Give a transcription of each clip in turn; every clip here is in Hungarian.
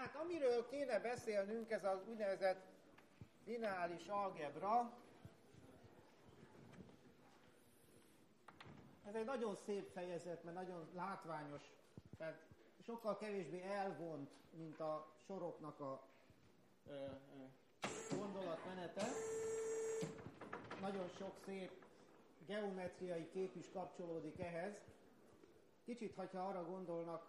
Hát amiről kéne beszélnünk, ez az úgynevezett lineáris algebra. Ez egy nagyon szép fejezet, mert nagyon látványos, tehát sokkal kevésbé elvont, mint a soroknak a gondolatmenete. Nagyon sok szép geometriai kép is kapcsolódik ehhez. Kicsit, hogyha arra gondolnak,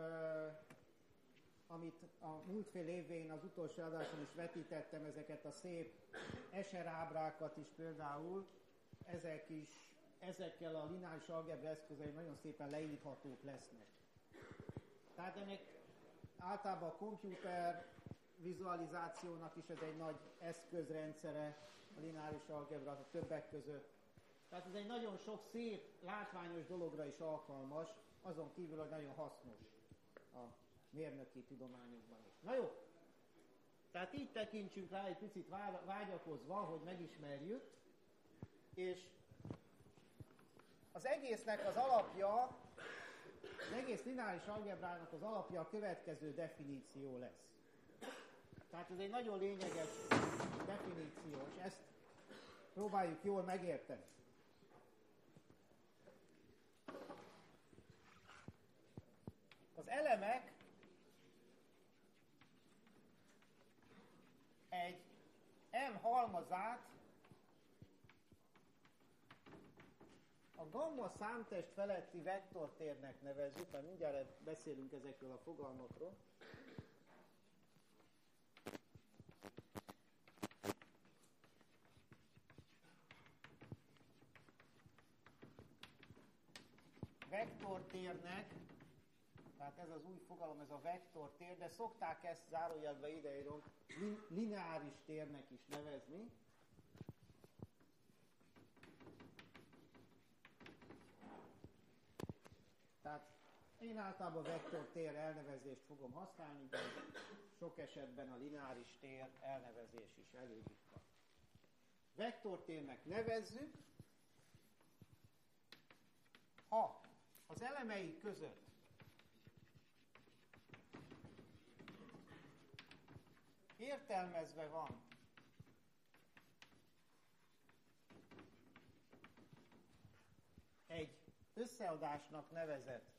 amit a múltfél évén az utolsó adáson is vetítettem, ezeket a szép Escher ábrákat is például, ezekkel a lineáris algebra eszközei nagyon szépen leírhatók lesznek. Tehát ennek általában a komputer vizualizációnak is ez egy nagy eszközrendszere, a lineáris algebra a többek között. Tehát ez egy nagyon sok szép, látványos dologra is alkalmas, azon kívül, hogy nagyon hasznos a mérnöki tudományokban is. Na jó, tehát így tekintsünk rá egy picit vágyakozva, hogy megismerjük, és az egésznek az alapja, az egész lineáris algebrának az alapja a következő definíció lesz. Tehát ez egy nagyon lényeges definíció, és ezt próbáljuk jól megérteni. Az elemek egy M halmazát a gamma számtest feletti vektortérnek nevezzük, mert mindjárt beszélünk ezekről a fogalmakról. Vektortérnek, tehát ez az új fogalom, ez a vektortér, de szokták ezt zárójelbe ideírom lineáris térnek is nevezni. Tehát én általában vektortér elnevezést fogom használni, de sok esetben a lineáris tér elnevezés is előritka. Vektortérnek nevezzük, ha az elemei között értelmezve van egy összeadásnak nevezett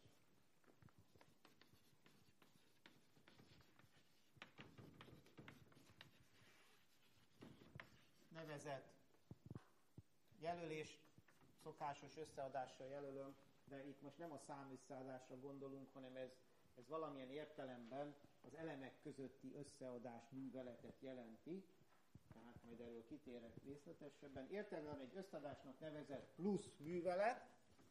jelölés, szokásos összeadással jelölöm, de itt most nem a számösszeadásra gondolunk, hanem ez valamilyen értelemben az elemek közötti összeadás műveletet jelenti, tehát majd erről kitérek részletesebben. Értelemben egy összeadásnak nevezett plusz művelet,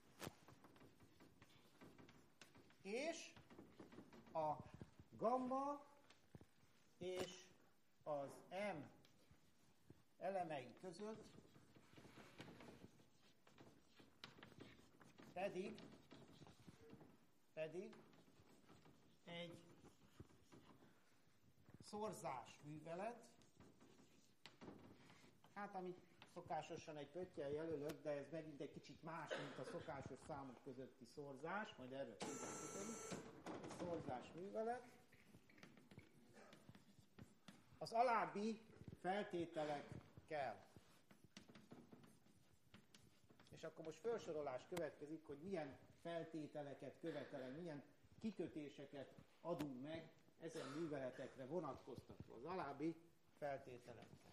és a gamma és az M elemei között pedig egy szorzás művelet, hát amit szokásosan egy pöttyel jelölök, de ez megint egy kicsit más, mint a szokásos számok közötti szorzás, majd erről tudjuk. Egy szorzás művelet. Az alábbi feltételek kell. És akkor most felsorolás következik, hogy milyen feltételeket követelünk, milyen kikötéseket adunk meg ezen műveletekre vonatkoztatva az alábbi feltételekkel.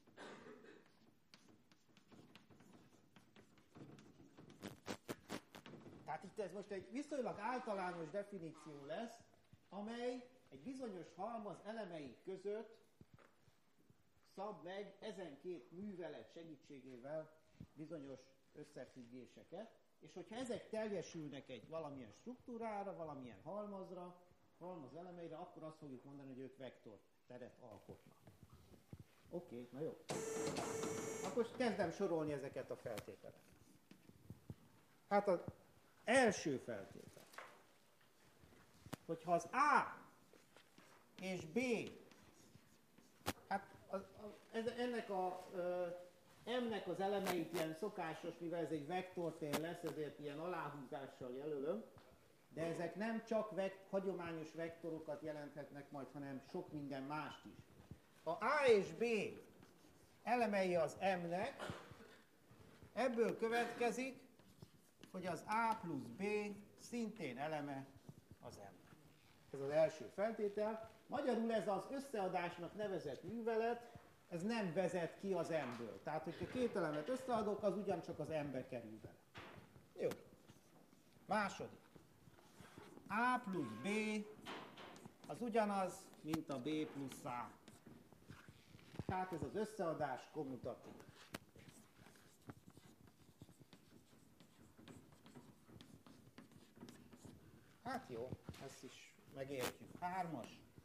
Tehát itt ez most egy viszonylag általános definíció lesz, amely egy bizonyos halmaz elemei között szab meg ezen két művelet segítségével bizonyos összefüggéseket, és hogyha ezek teljesülnek egy valamilyen struktúrára, valamilyen halmazra, halmaz elemeire, akkor azt fogjuk mondani, hogy ők vektorteret alkotnak. Oké, na jó. Akkor kezdem sorolni ezeket a feltételeket. Hát az első feltétel, hogyha az A és B, hát ennek a M-nek az elemeit ilyen szokásos, mivel ez egy vektortér lesz, ezért ilyen aláhúzással jelölöm. De ezek nem csak hagyományos vektorokat jelenthetnek majd, hanem sok minden mást is. A A és B elemei az M-nek, ebből következik, hogy az A plusz B szintén eleme az M-nek. Ez az első feltétel. Magyarul ez az összeadásnak nevezett művelet, ez nem vezet ki az M-ből. Tehát, hogyha két elemet összeadok, az ugyancsak az M-be kerül bele. Jó. Második. A plusz B az ugyanaz, mint a B plusz A. Tehát ez az összeadás kommutatív. Hát jó, ezt is megértjük. 3-as.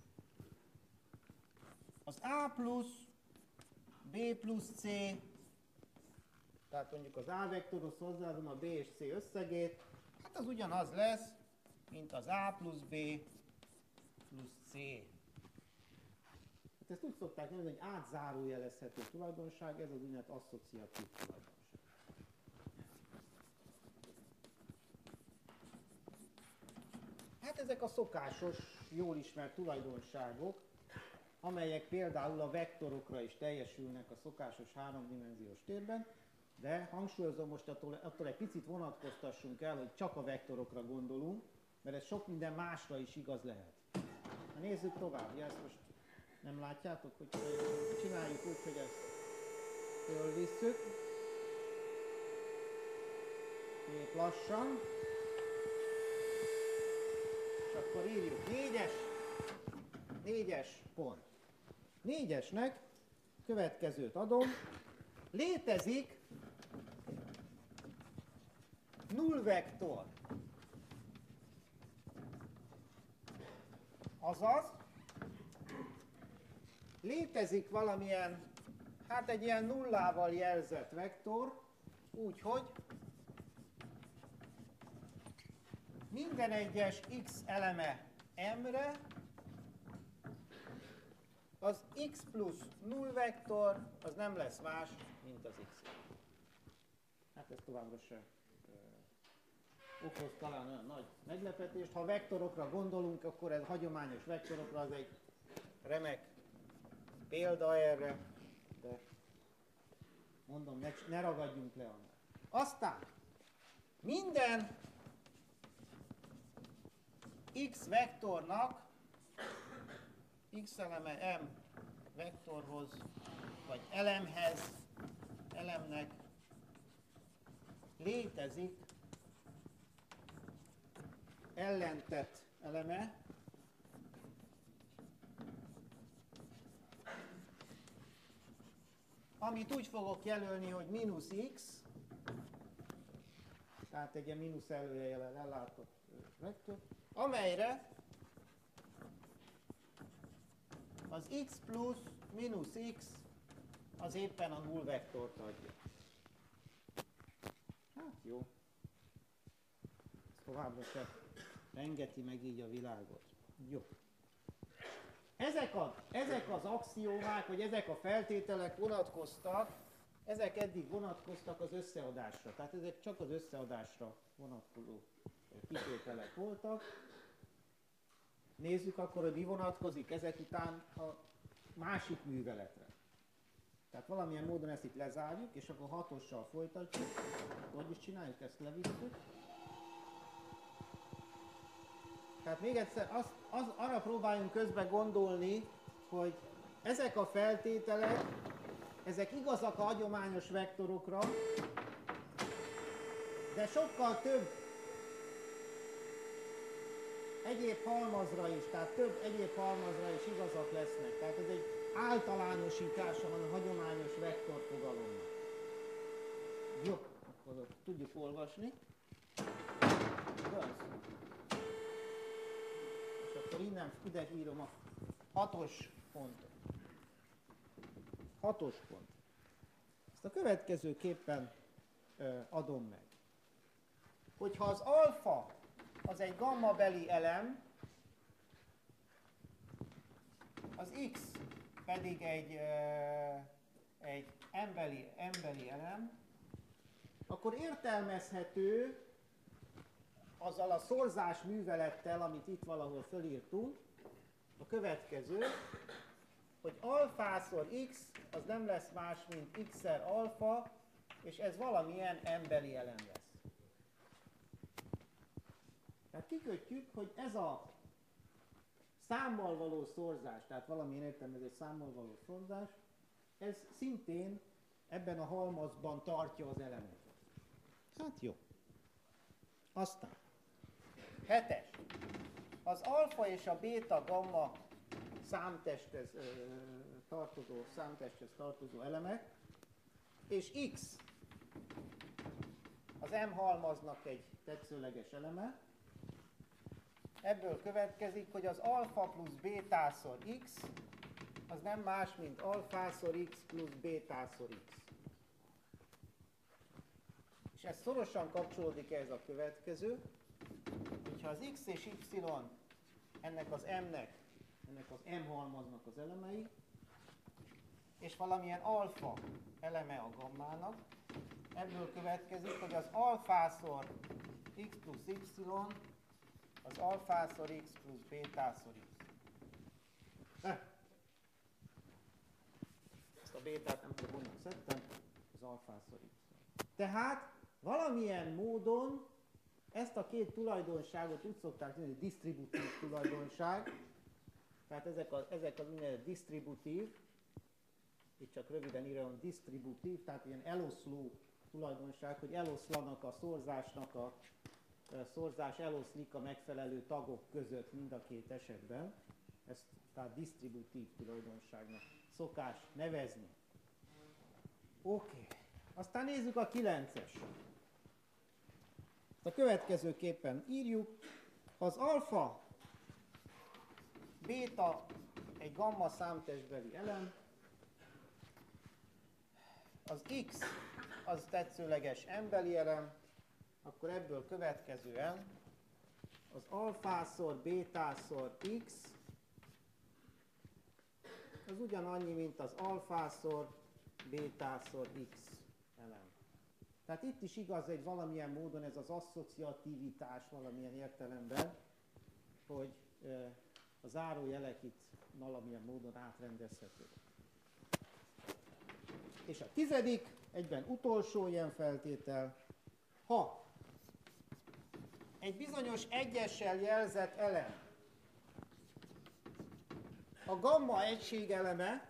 Az A plusz B plusz C, tehát mondjuk az A vektorhoz hozzáadom a B és C összegét, hát az ugyanaz lesz, mint az A plusz B plusz C. Hát ezt úgy szokták mondani, hogy átzárójelezhető tulajdonság, ez az úgynevezett asszociatív tulajdonság. Hát ezek a szokásos, jól ismert tulajdonságok, amelyek például a vektorokra is teljesülnek a szokásos háromdimenziós térben, de hangsúlyozom, most attól egy picit vonatkoztassunk el, hogy csak a vektorokra gondolunk, mert ez sok minden másra is igaz lehet. Na nézzük tovább, ezt most nem látjátok, hogy csináljuk úgy, hogy ezt fölvisszük. Még lassan. És akkor írjuk 4-es pont. 4-esnek következőt adom. Létezik nullvektor. Azaz, létezik valamilyen, hát egy ilyen nullával jelzett vektor, úgyhogy minden egyes x eleme m-re az x plusz null vektor az nem lesz más, mint az x. Hát ez továbbra se okoz talán olyan nagy meglepetést. Ha vektorokra gondolunk, akkor ez hagyományos vektorokra az egy remek példa erre, de mondom, ne ragadjunk le annál. Aztán minden x vektornak, x eleme m vektorhoz, vagy elemnek létezik ellentett eleme, amit úgy fogok jelölni, hogy mínusz x, tehát egy ilyen mínusz előjellel ellátott vektor, amelyre az x plusz mínusz x az éppen a null vektort adja. Hát jó. Ez továbbra se rengeti meg így a világot. Jó. Ezek az axiómák, vagy ezek a feltételek vonatkoztak, ezek eddig vonatkoztak az összeadásra. Tehát ezek csak az összeadásra vonatkozó kitételek voltak. Nézzük akkor, hogy mi vonatkozik ezek után a másik műveletre. Tehát valamilyen módon ezt itt lezárjuk, és akkor 6-ossal folytatjuk. Hogy is csináljuk, ezt levisszük. Tehát még egyszer arra próbáljunk közben gondolni, hogy ezek a feltételek, ezek igazak a hagyományos vektorokra, de sokkal több egyéb halmazra is, tehát több egyéb halmazra is igazak lesznek. Tehát ez egy általánosítása van a hagyományos vektorfogalomnak. Jó, akkor tudjuk olvasni. Igaz? És akkor ide írom a 6-os pontot. 6-os pont. Ezt a következőképpen adom meg. Hogyha az alfa az egy gammabeli elem, az x pedig egy m-beli elem, akkor értelmezhető azzal a szorzás művelettel, amit itt valahol fölírtunk, a következő, hogy alfászor x az nem lesz más, mint x-szer alfa, és ez valamilyen m-beli elem lesz. Tehát kikötjük, hogy ez a számmal való szorzás, tehát valamilyen értelmezés számmal való szorzás, ez szintén ebben a halmazban tartja az elemeket. Hát jó. Aztán 7-es. Az alfa és a béta gamma számtesthez tartozó elemek, és x az M halmaznak egy tetszőleges eleme. Ebből következik, hogy az alfa plusz bétászor x az nem más, mint alfászor x plusz bétászor x. És ez szorosan kapcsolódik ehhez a következő, hogyha az x és y ennek az m-nek, ennek az m halmaznak az elemei, és valamilyen alfa eleme a gammának, ebből következik, hogy az alfászor x plusz y az alfászor x plusz bétászor x. Ezt a bétát nem tudom, honnan szedtem, az alfászor x. Tehát valamilyen módon ezt a két tulajdonságot úgy szokták mondani, hogy disztributív tulajdonság, tehát ezek az úgynevezett disztributív, itt csak röviden írom disztributív, tehát ilyen eloszló tulajdonság, hogy eloszlanak a szorzásnak, a szorzás eloszlik a megfelelő tagok között mind a két esetben. Ezt tehát disztributív tulajdonságnak szokás nevezni. Oké. Aztán nézzük a 9-es. A következőképpen írjuk, az alfa, béta egy gamma számtestbeli elem, az x az tetszőleges m-beli elem, akkor ebből következően az alfászor bétászor x az ugyanannyi, mint az alfászor bétászor x elem. Tehát itt is igaz egy valamilyen módon ez az asszociativitás valamilyen értelemben, hogy a zárójelek itt valamilyen módon átrendezhetők. És a 10., egyben utolsó ilyen feltétel, ha egy bizonyos egyessel jelzett elem a gamma egységeleme,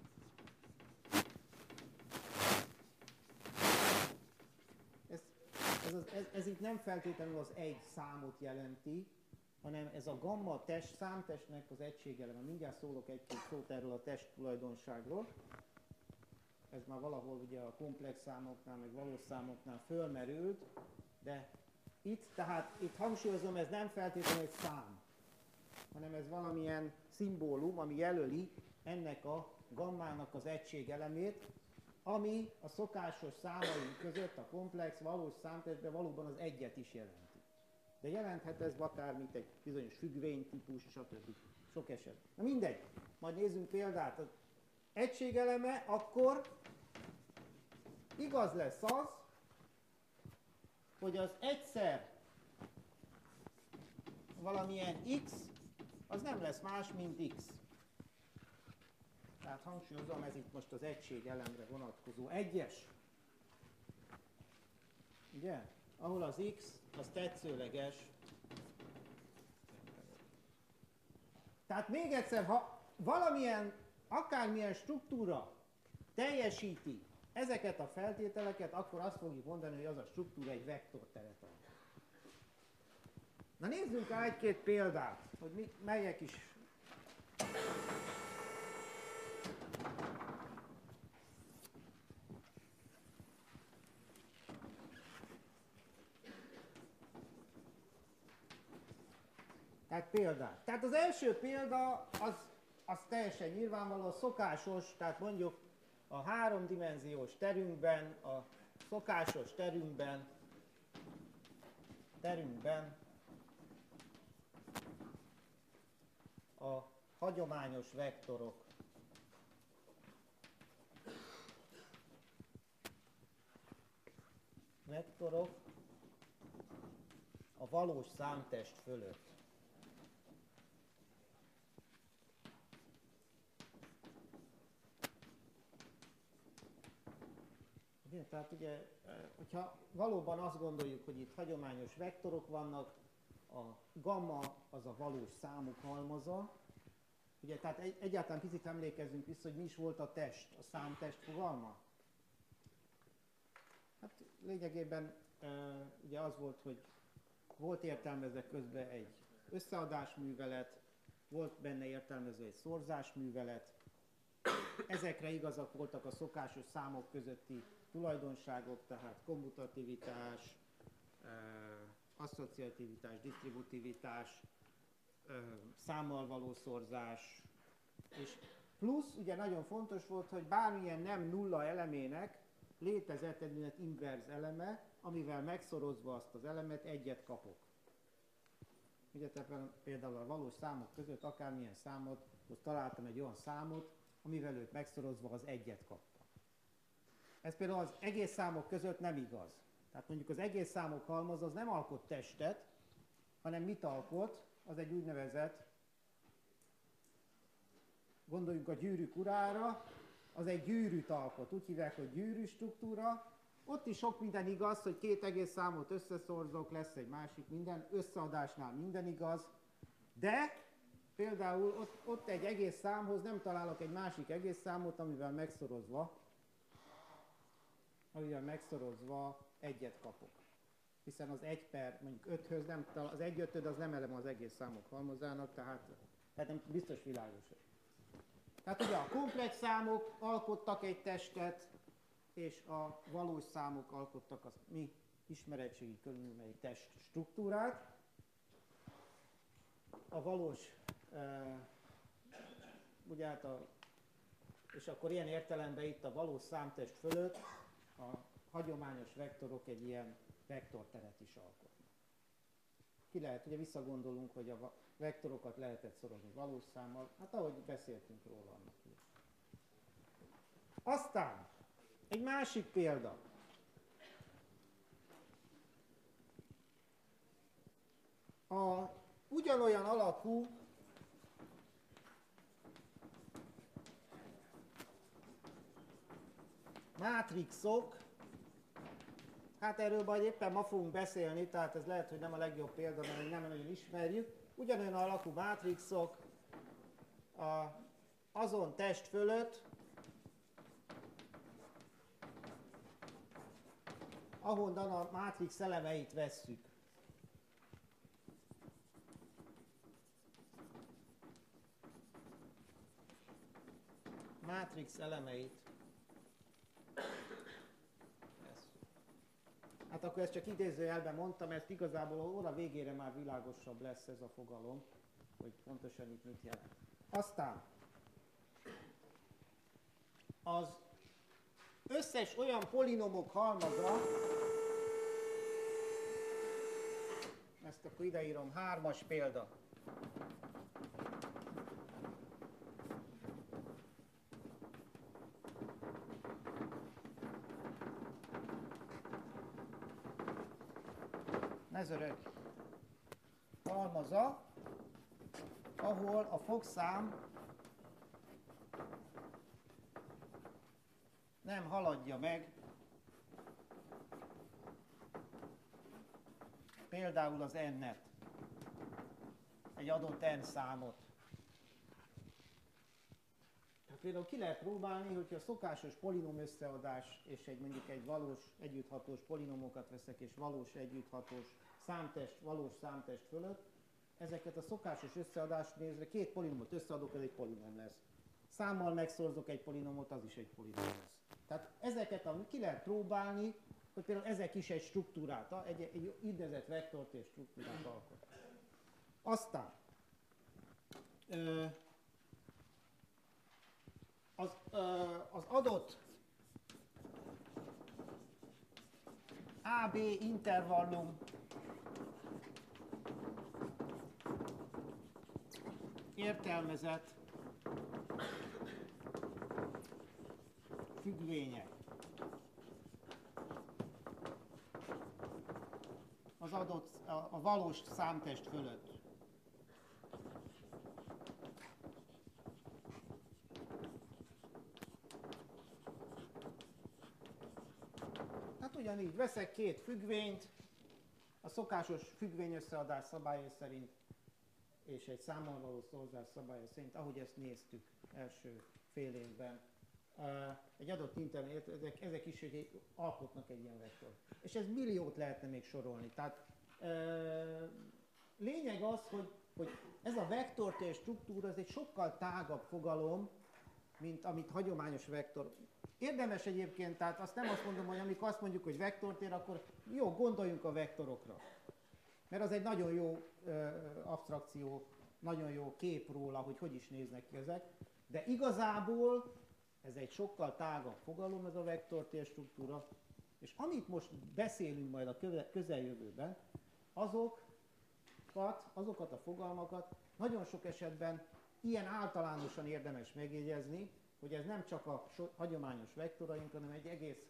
ez itt nem feltétlenül az egy számot jelenti, hanem ez a gamma számtestnek az egységeleme. Mindjárt szólok egy-két szót erről a test tulajdonságról. Ez már valahol ugye a komplex számoknál, meg valós számoknál fölmerült, de itt hangsúlyozom, ez nem feltétlenül egy szám, hanem ez valamilyen szimbólum, ami jelöli ennek a gammának az egységelemét, ami a szokásos számaink között a komplex valós számtestben valóban az egyet is jelenti. De jelenthet ez akármit, egy bizonyos függvénytípus, stb. Sok eset. Na mindegy, majd nézzünk példát. Az egységeleme akkor igaz lesz az, hogy az egyszer valamilyen x, az nem lesz más, mint x. Tehát hangsúlyozom, ez itt most az egységelemre vonatkozó egyes. Ugye? Ahol az x, az tetszőleges. Tehát még egyszer, ha valamilyen, akármilyen struktúra teljesíti ezeket a feltételeket, akkor azt fogjuk mondani, hogy az a struktúra egy vektorteret ad. Na nézzünk rá egy-két példát, hogy melyek is. Tehát példák. Tehát az első példa az teljesen nyilvánvaló, szokásos, tehát mondjuk a háromdimenziós terünkben, a szokásos terünkben a hagyományos vektorok a valós számtest fölött. Tehát ugye, hogyha valóban azt gondoljuk, hogy itt hagyományos vektorok vannak, a gamma az a valós számok halmaza, ugye, tehát egyáltalán picit emlékezzünk vissza, hogy mi is volt a test, a számtest fogalma. Hát lényegében ugye az volt, hogy volt értelmezve közben egy összeadásművelet, volt benne értelmezve egy szorzásművelet, ezekre igazak voltak a szokásos számok közötti tulajdonságok, tehát kommutativitás, asszociativitás, disztributivitás, számmal való szorzás, és plusz ugye nagyon fontos volt, hogy bármilyen nem nulla elemének létezett egy inverz eleme, amivel megszorozva azt az elemet egyet kapok. Ugye például a valós számok között akármilyen számot, most találtam egy olyan számot, amivel őt megszorozva az egyet kaptam. Ez például az egész számok között nem igaz. Tehát mondjuk az egész számok halmaz az nem alkot testet, hanem mit alkot? Az egy úgynevezett, gondoljunk a gyűrűk urára, az egy gyűrűt alkot, úgy hívják, hogy gyűrű struktúra. Ott is sok minden igaz, hogy két egész számot összeszorzok, lesz egy másik minden, összeadásnál minden igaz, de például ott egy egész számhoz nem találok egy másik egész számot, amivel megszorozva egyet kapok. Hiszen az 1 per mondjuk 5-höz nem talál, az 1/5 az nem elem az egész számok halmazának, tehát nem biztos világos. Tehát ugye a komplex számok alkottak egy testet, és a valós számok alkottak a mi ismeretségi körülményi test struktúrát. A valós, ugye hát és akkor ilyen értelemben itt a valós számtest fölött a hagyományos vektorok egy ilyen vektorteret is alkotnak. Ki lehet, ugye visszagondolunk, hogy a vektorokat lehetett szorozni valós számmal, hát ahogy beszéltünk róla annak is. Aztán egy másik példa. Ugyanolyan alakú mátrixok, hát erről majd éppen ma fogunk beszélni, tehát ez lehet, hogy nem a legjobb példa, mert nem nagyon ismerjük. Ugyanolyan alakú mátrixok azon test fölött, ahonnan a mátrix elemeit vesszük. Mátrix elemeit. Hát akkor ezt csak idézőjelben mondtam, ezt igazából óra végére már világosabb lesz ez a fogalom, hogy pontosan itt mit jelent. Aztán az összes olyan polinomok halmaza, ezt akkor ideírom, 3-as példa. Nezöreg halmaza, ahol a fogszám nem haladja meg például az n-et, egy adott n számot. Tehát például ki lehet próbálni, hogyha a szokásos polinom összeadás és mondjuk egy valós együtthatós polinomokat veszek és valós együtthatós számtest, valós számtest fölött, ezeket a szokásos összeadást nézve két polinomot összeadok, ez egy polinom lesz. Számmal megszorzok egy polinomot, az is egy polinom lesz. Tehát ezeket ki lehet próbálni, hogy például ezek is egy struktúrát, egy úgynevezett vektort és struktúrát alkot. Aztán az adott AB intervallum értelmezett függvények. Az adott a valós számtest fölött. Hát ugyanígy veszek két függvényt, a szokásos függvényösszeadás szabályai szerint, és egy számmal való szorzás szabálya szerint, ahogy ezt néztük első fél évben. Egy adott internet, ezek is alkotnak egy ilyen vektort. És ez milliót lehetne még sorolni. Tehát lényeg az, hogy ez a vektortér struktúra, ez egy sokkal tágabb fogalom, mint amit hagyományos vektor. Érdemes egyébként, tehát azt nem azt mondom, hogy amikor azt mondjuk, hogy vektortér, akkor jó, gondoljunk a vektorokra. Mert az egy nagyon jó abstrakció, nagyon jó kép róla, hogy is néznek ki ezek. De igazából ez egy sokkal tágabb fogalom, ez a vektortér struktúra. És amit most beszélünk majd a közeljövőben, azokat a fogalmakat nagyon sok esetben ilyen általánosan érdemes megjegyezni, hogy ez nem csak a hagyományos vektoraink, hanem egy egész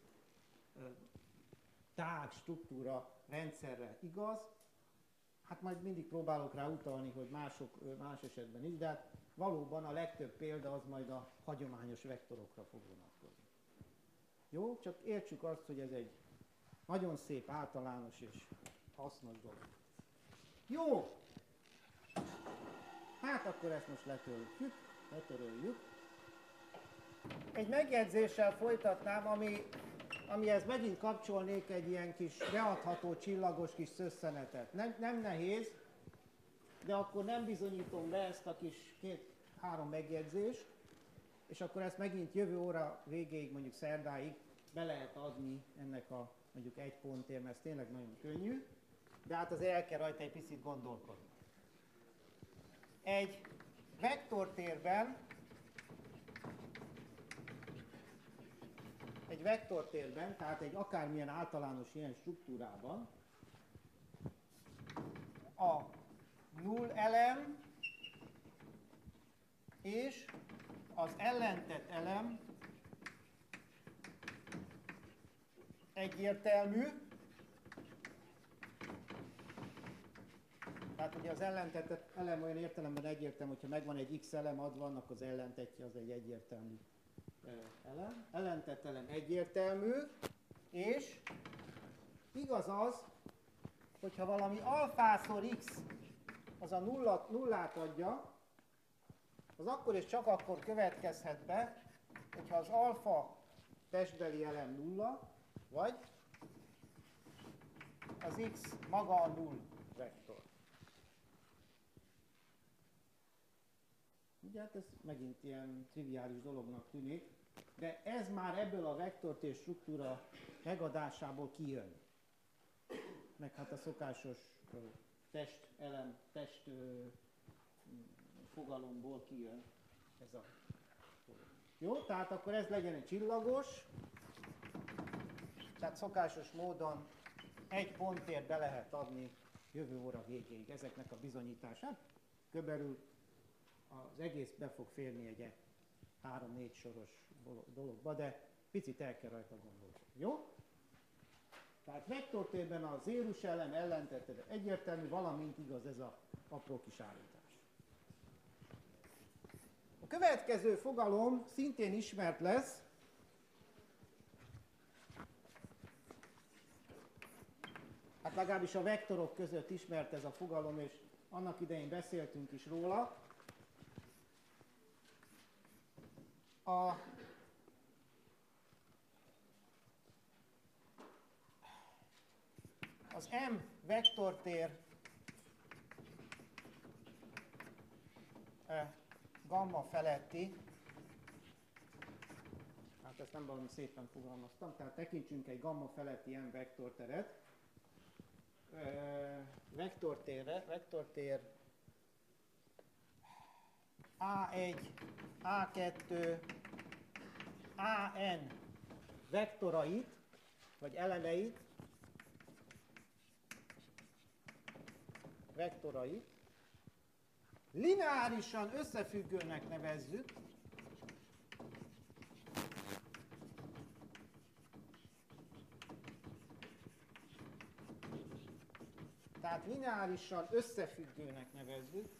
tág struktúra rendszerre igaz. Hát majd mindig próbálok rá utalni, hogy más esetben is, de hát valóban a legtöbb példa az majd a hagyományos vektorokra fog vonatkozni. Jó? Csak értsük azt, hogy ez egy nagyon szép, általános és hasznos dolog. Jó! Hát akkor ezt most letöröljük. Egy megjegyzéssel folytatnám, amihez megint kapcsolnék egy ilyen kis beadható csillagos kis szösszenetet. Nem nehéz, de akkor nem bizonyítom be ezt a kis 2-3 megjegyzést, és akkor ezt megint jövő óra végéig, mondjuk szerdáig be lehet adni ennek a mondjuk 1 pontért, mert ez tényleg nagyon könnyű, de hát azért el kell rajta egy picit gondolkodni. Egy vektortérben, tehát egy akármilyen általános ilyen struktúrában a null elem és az ellentett elem egyértelmű. Tehát ugye az ellentett elem olyan értelemben egyértelmű, hogyha megvan egy x elem adva, annak az ellentettje az egy egyértelmű elem. Ellentett elem egyértelmű, és igaz az, hogyha valami alfászor x az a nullát adja, az akkor és csak akkor következhet be, hogyha az alfa testbeli elem nulla, vagy az x maga a null vektor. Ugye hát ez megint ilyen triviális dolognak tűnik, de ez már ebből a vektortér struktúra megadásából kijön. Meg hát a szokásos test fogalomból kijön ez a jó, tehát akkor ez legyen egy csillagos, tehát szokásos módon 1 pontért be lehet adni jövő óra végéig ezeknek a bizonyítását. Körülbelül az egész be fog férni egy 3-4 soros dologba, de picit el kell rajta gondolkodni. Jó? Tehát vektortérben a zérus elem ellentetted egyértelmű, valamint igaz ez az apró kis állítás. A következő fogalom szintén ismert lesz, hát legalábbis a vektorok között ismert ez a fogalom, és annak idején beszéltünk is róla. Az M vektortér gamma feletti, hát ezt nem valami szépen fogalmaztam, tehát tekintsünk egy gamma feletti M vektorteret, vektortér A1, A2, AN vektorait, vagy elemeit, lineárisan összefüggőnek nevezzük, tehát lineárisan összefüggőnek nevezzük.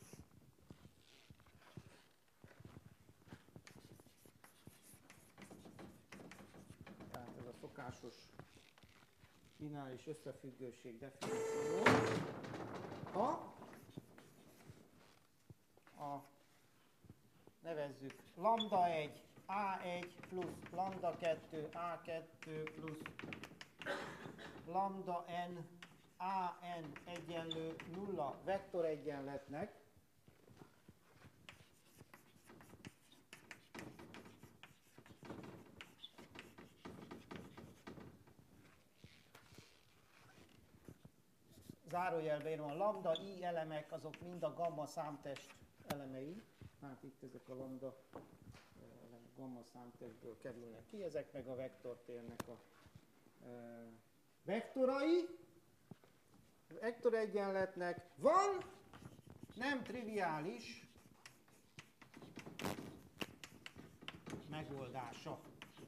Tehát ez a szokásos lineáris összefüggőség definíció. Ha nevezzük lambda 1 A1 plusz lambda 2 A2 plusz lambda n AN egyenlő nulla vektoregyenletnek, zárójelbe írom, a lambda i elemek azok mind a gamma számtest elemei, hát itt ezek a lambda elemek gamma számtestből kerülnek ki, ezek meg a vektortérnek a vektorai. A vektoregyenletnek van nem triviális megoldása.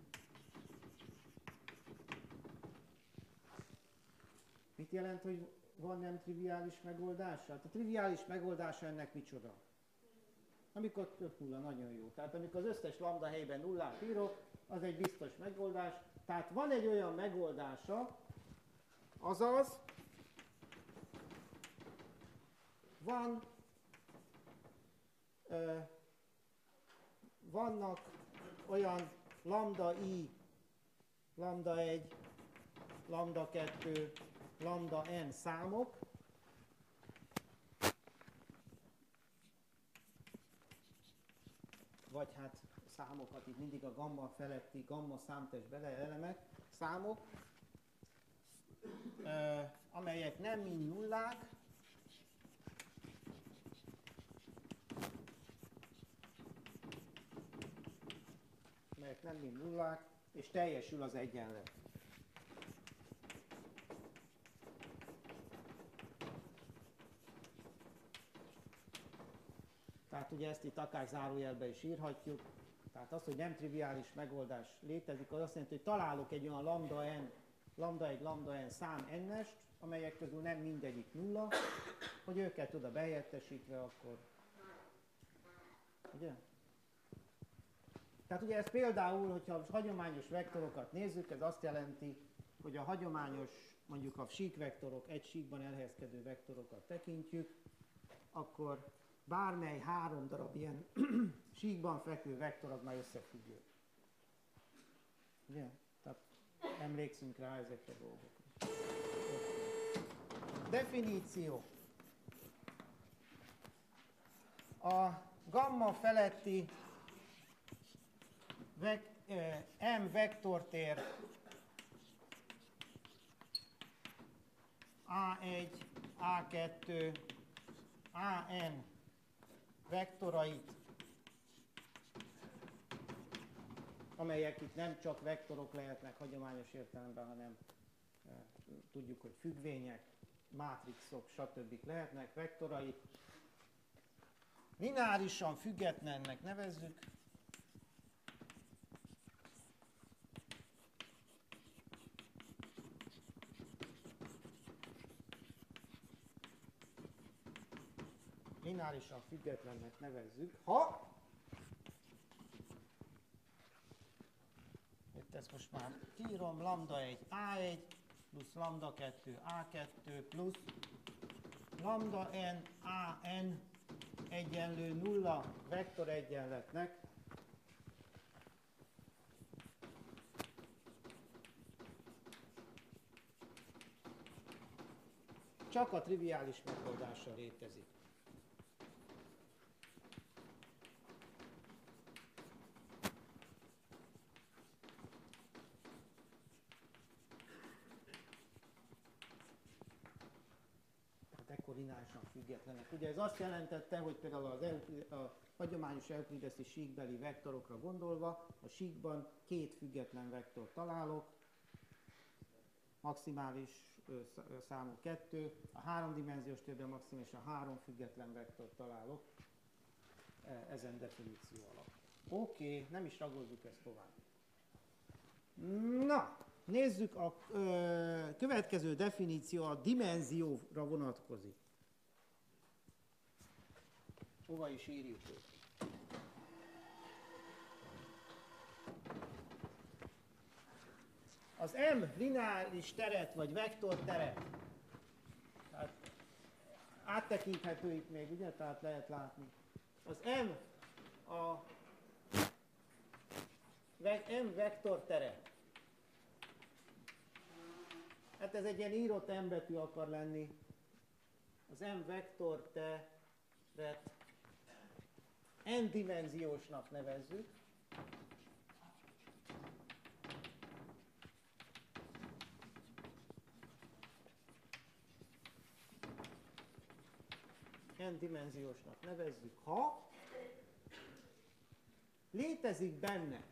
Mit jelent, hogy van nem triviális megoldása? Hát a triviális megoldása ennek micsoda? Amikor tök nulla, nagyon jó. Tehát amikor az összes lambda helyben nullát írok, az egy biztos megoldás. Tehát van egy olyan megoldása, azaz vannak olyan lambda i, lambda 1, lambda 2, lambda n számok, vagy hát számokat, itt mindig a gamma feletti, gamma számtest beleelemek, számok, amelyek nem mind nullák, és teljesül az egyenlet. Tehát ugye ezt itt akár zárójelbe is írhatjuk. Tehát az, hogy nem triviális megoldás létezik, az azt jelenti, hogy találok egy olyan lambda n, lambda 1, lambda n szám n-est, amelyek közül nem mindegyik nulla, hogy őket oda behelyettesítve, akkor... Ugye? Tehát ugye ez például, hogyha a hagyományos vektorokat nézzük, ez azt jelenti, hogy a hagyományos, mondjuk a síkvektorok, egy síkban elhelyezkedő vektorokat tekintjük, akkor bármely 3 darab ilyen síkban fekvő vektor az már összefüggő. Ugye? Tehát emlékszünk rá ezekre a dolgokra. Definíció. A gamma feletti M vektortér A1, A2, AN vektorait, amelyek itt nem csak vektorok lehetnek hagyományos értelemben, hanem tudjuk, hogy függvények, mátrixok, stb. Lehetnek vektorait. Lineárisan függetlennek nevezzük. Lineárisan függetlennek nevezzük, ha itt ezt most már kiírom, lambda 1 A1 plusz lambda 2 A2 plusz lambda n AN egyenlő nulla vektoregyenletnek csak a triviális megoldása létezik. Lineárisan függetlenek. Ugye ez azt jelentette, hogy például a hagyományos euklideszi síkbeli vektorokra gondolva, a síkban 2 független vektort találok, maximális számú 2, a 3-dimenziós térben maximálisan 3 független vektort találok ezen definíció alatt. Oké, nem is ragozzuk ezt tovább. Na, Nézzük, a következő definíció a dimenzióra vonatkozik. Hova is írjuk őt? Az M lineáris teret, vagy vektorteret, tehát áttekinthető itt még, ugye? Tehát lehet látni. Az M vektortere. Hát ez egy ilyen írott M betű akar lenni. Az M vektorteret n-dimenziósnak nevezzük. N-dimenziósnak nevezzük, ha létezik benne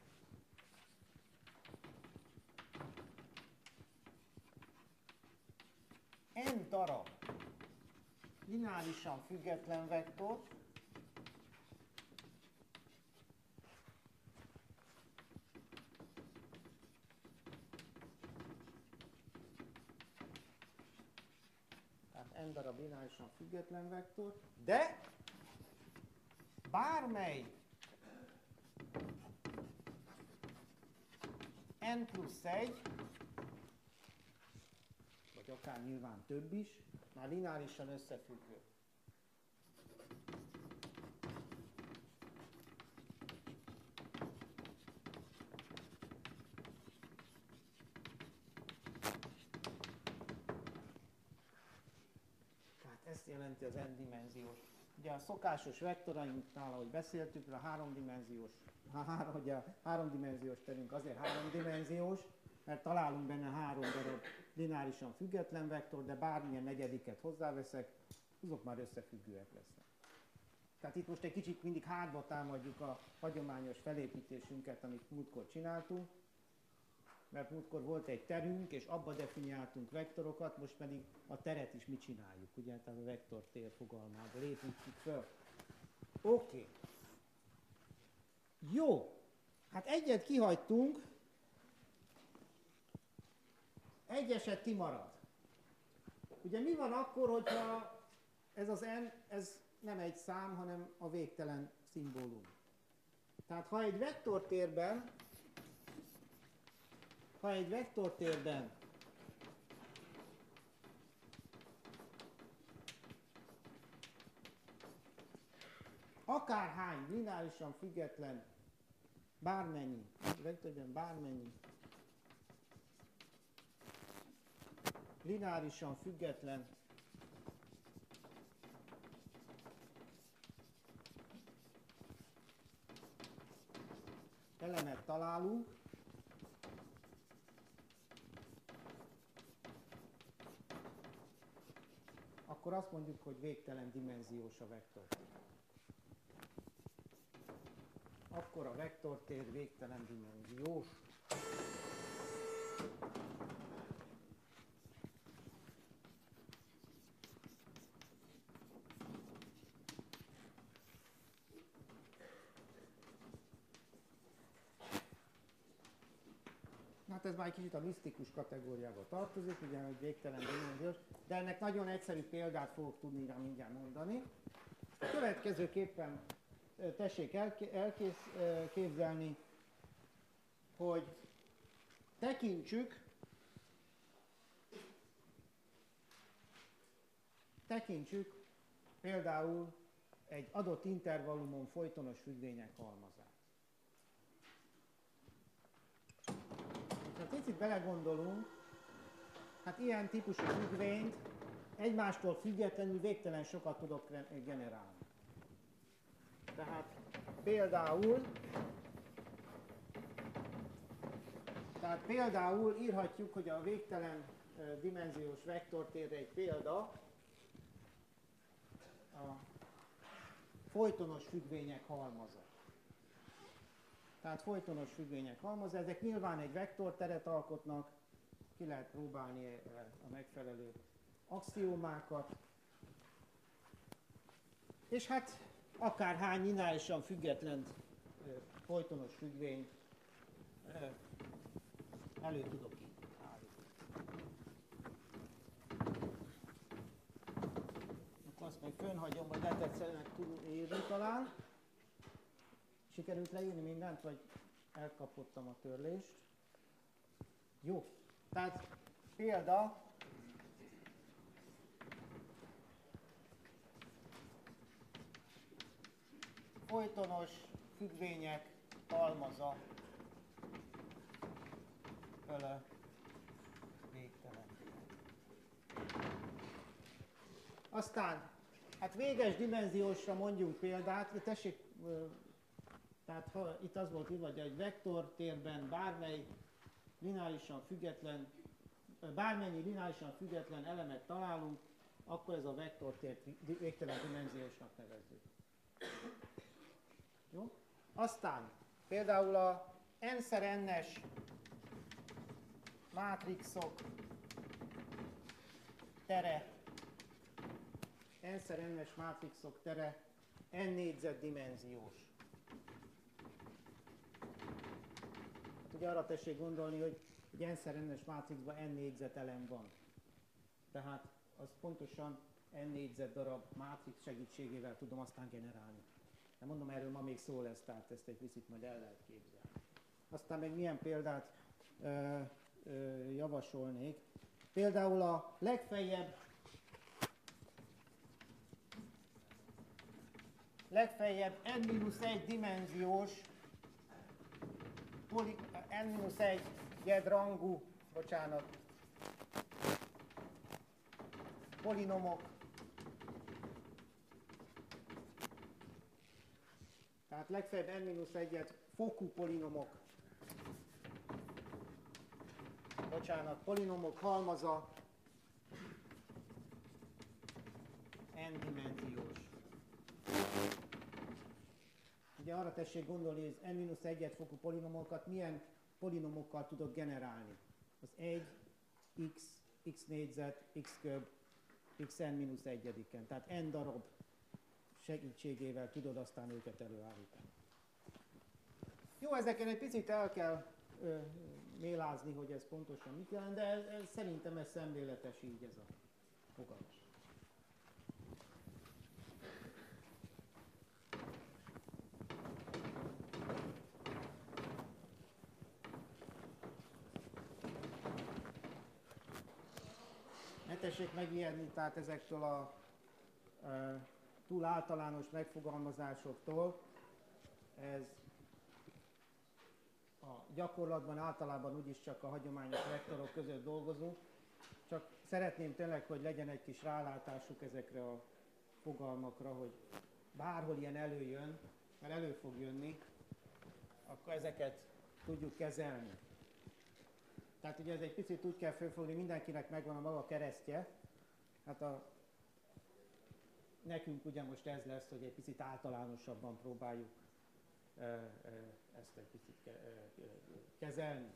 n darab lineárisan független vektor, tehát n darab lineárisan független vektor, de bármely n plusz 1, vagy akár nyilván több is, már lineárisan összefüggő. Tehát ezt jelenti az n-dimenziós. Ugye a szokásos vektorainknál, ahogy beszéltük, a háromdimenziós terünk azért háromdimenziós, mert találunk benne 3 darab lineárisan független vektor, de bármilyen negyediket hozzáveszek, azok már összefüggőek lesznek. Tehát itt most egy kicsit mindig hátba támadjuk a hagyományos felépítésünket, amit múltkor csináltunk, mert múltkor volt egy terünk, és abba definiáltunk vektorokat, most pedig a teret is mit csináljuk, ugye? Tehát a vektortér fogalmából építjük föl. Oké. Jó. Hát egyet kihagytunk, egy eset kimarad. Ugye mi van akkor, hogyha ez az n, ez nem egy szám, hanem a végtelen szimbólum. Tehát ha egy vektortérben akárhány lineárisan független bármennyi lineárisan független elemet találunk, akkor azt mondjuk, hogy végtelen dimenziós a vektortér. Akkor a vektortér végtelen dimenziós. Hát ez már egy kicsit a misztikus kategóriába tartozik, ugye, hogy végtelen dimenziós, de ennek nagyon egyszerű példát fogok tudni rá mindjárt mondani. Következőképpen tessék elképzelni, hogy tekintsük például egy adott intervallumon folytonos függvények halmazát. Ha picit belegondolunk, hát ilyen típusú függvényt egymástól függetlenül végtelen sokat tudok generálni. Tehát például írhatjuk, hogy a végtelen dimenziós vektortérre egy példa a folytonos függvények halmaza. Tehát folytonos függvények halmaza, ezek nyilván egy vektorteret alkotnak, ki lehet próbálni a megfelelő axiómákat, és hát akárhány lineárisan független folytonos függvényt elő tudok írni. Fönnhagyom, hogy letetszenek írni talán. Sikerült leírni mindent, vagy elkapottam a törlést? Jó. Tehát példa. Folytonos függvények halmaza fele végtelen. Aztán, hát véges dimenziósra mondjunk példát, tessék, tehát ha itt az volt írva, hogy egy vektortérben bármennyi lineárisan független elemet találunk, akkor ez a vektortért végtelen dimenziósnak nevezzük. Jó? Aztán például a n-szer n-es mátrixok tere, n-szer n-es mátrixok tere n négyzetdimenziós. Hát ugye arra tessék gondolni, hogy egy n-szer n-es mátrixban n négyzetelem van. Tehát az pontosan n négyzet darab mátrix segítségével tudom aztán generálni. De mondom, erről ma még szó lesz, tehát ezt egy picit majd el lehet képzelni. Aztán még milyen példát javasolnék. Például a legfeljebb n-1 dimenziós, n-1 jedrangú, polinomok. Tehát legfeljebb n-1 fokú polinomok. Polinomok halmaza n dimenziós. Ugye arra tessék gondolni, hogy az n-1 fokú polinomokat milyen polinomokkal tudok generálni. Az 1, x négyzet, x köb, xn-1-en. Tehát n darab segítségével tudod aztán őket előállítani. Jó, ezeken egy picit el kell mélázni, hogy ez pontosan mit jelent, de szerintem ez szemléletes így ez a fogalom. Ne tessék megijedni tehát ezektől a túl általános megfogalmazásoktól. Ez a gyakorlatban általában úgyis csak a hagyományos vektorok között dolgozunk, csak szeretném tényleg, hogy legyen egy kis rálátásuk ezekre a fogalmakra, hogy bárhol ilyen előjön, mert elő fog jönni, akkor ezeket tudjuk kezelni. Tehát ugye ez egy picit úgy kell fölfogni, mindenkinek megvan a maga keresztje, hát nekünk ugye most ez lesz, hogy egy picit általánosabban próbáljuk ezt egy picit kezelni.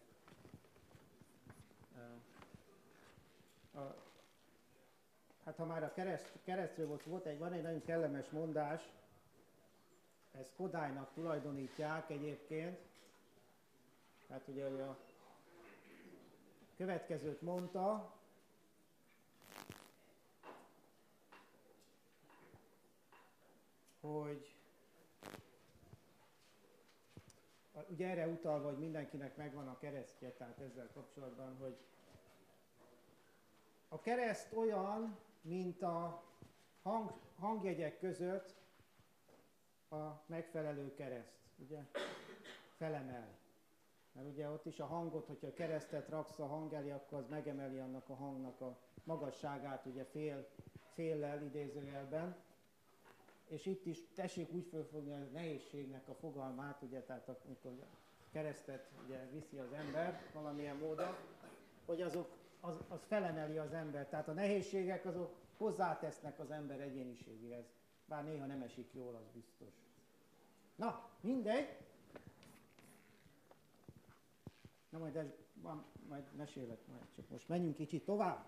Hát ha már a keresztről van egy nagyon kellemes mondás, ezt Kodálynak tulajdonítják egyébként, hát ugye a következőt mondta, hogy ugye erre utalva, hogy mindenkinek megvan a keresztje, tehát ezzel kapcsolatban, hogy a kereszt olyan, mint a hangjegyek között a megfelelő kereszt, ugye, felemel. Mert ugye ott is a hangot, hogyha a keresztet raksz a hang elé, akkor az megemeli annak a hangnak a magasságát, ugye féllel idézőjelben. És itt is tessék úgy fölfogni a nehézségnek a fogalmát, ugye, tehát amikor keresztet ugye, viszi az ember valamilyen módon, hogy az felemeli az ember. Tehát a nehézségek azok hozzátesznek az ember egyéniségéhez. Bár néha nem esik jól, az biztos. Na, mindegy. Na majd mesélek, csak most menjünk kicsit tovább.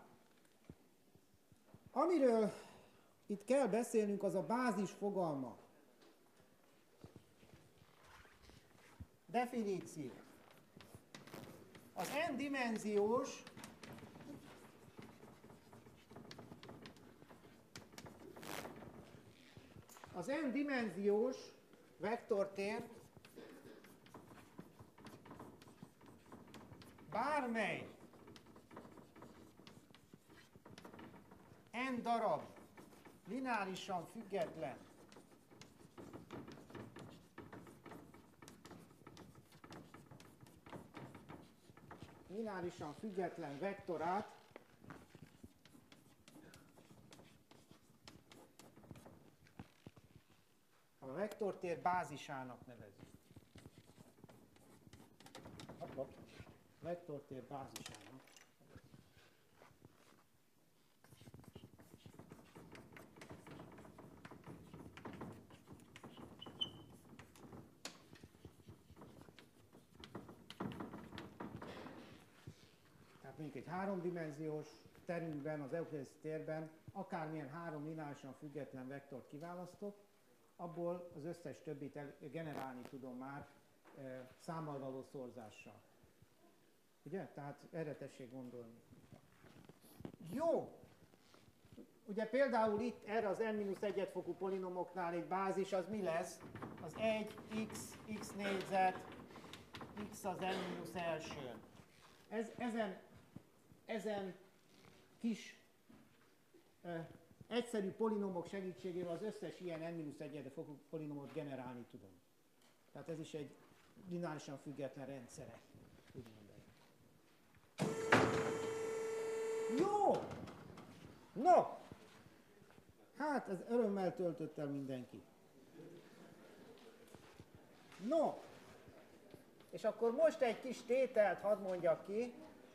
Amiről itt kell beszélnünk, az a bázis fogalma. Definíció. Az n-dimenziós Az n-dimenziós vektortér bármely n darab lineárisan független vektorát a vektortér bázisának nevezzük. Vektortér bázisának. Tehát mondjuk egy háromdimenziós terünkben, az euklideszi térben akármilyen három lineárisan független vektort kiválasztok, abból az összes többit generálni tudom már számmal való szorzással. Ugye? Tehát erre tessék gondolni. Jó! Ugye például itt erre az n-1 fokú polinomoknál egy bázis az mi lesz? Az 1, x négyzet, x az n-1-ön. Ezen kis egyszerű polinomok segítségével az összes ilyen n-1 fokú polinomot generálni tudom. Tehát ez is egy lineárisan független rendszere. Úgy mondani. Jó! No! Hát ez örömmel töltött el mindenki. No! És akkor most egy kis tételt hadd mondjak ki.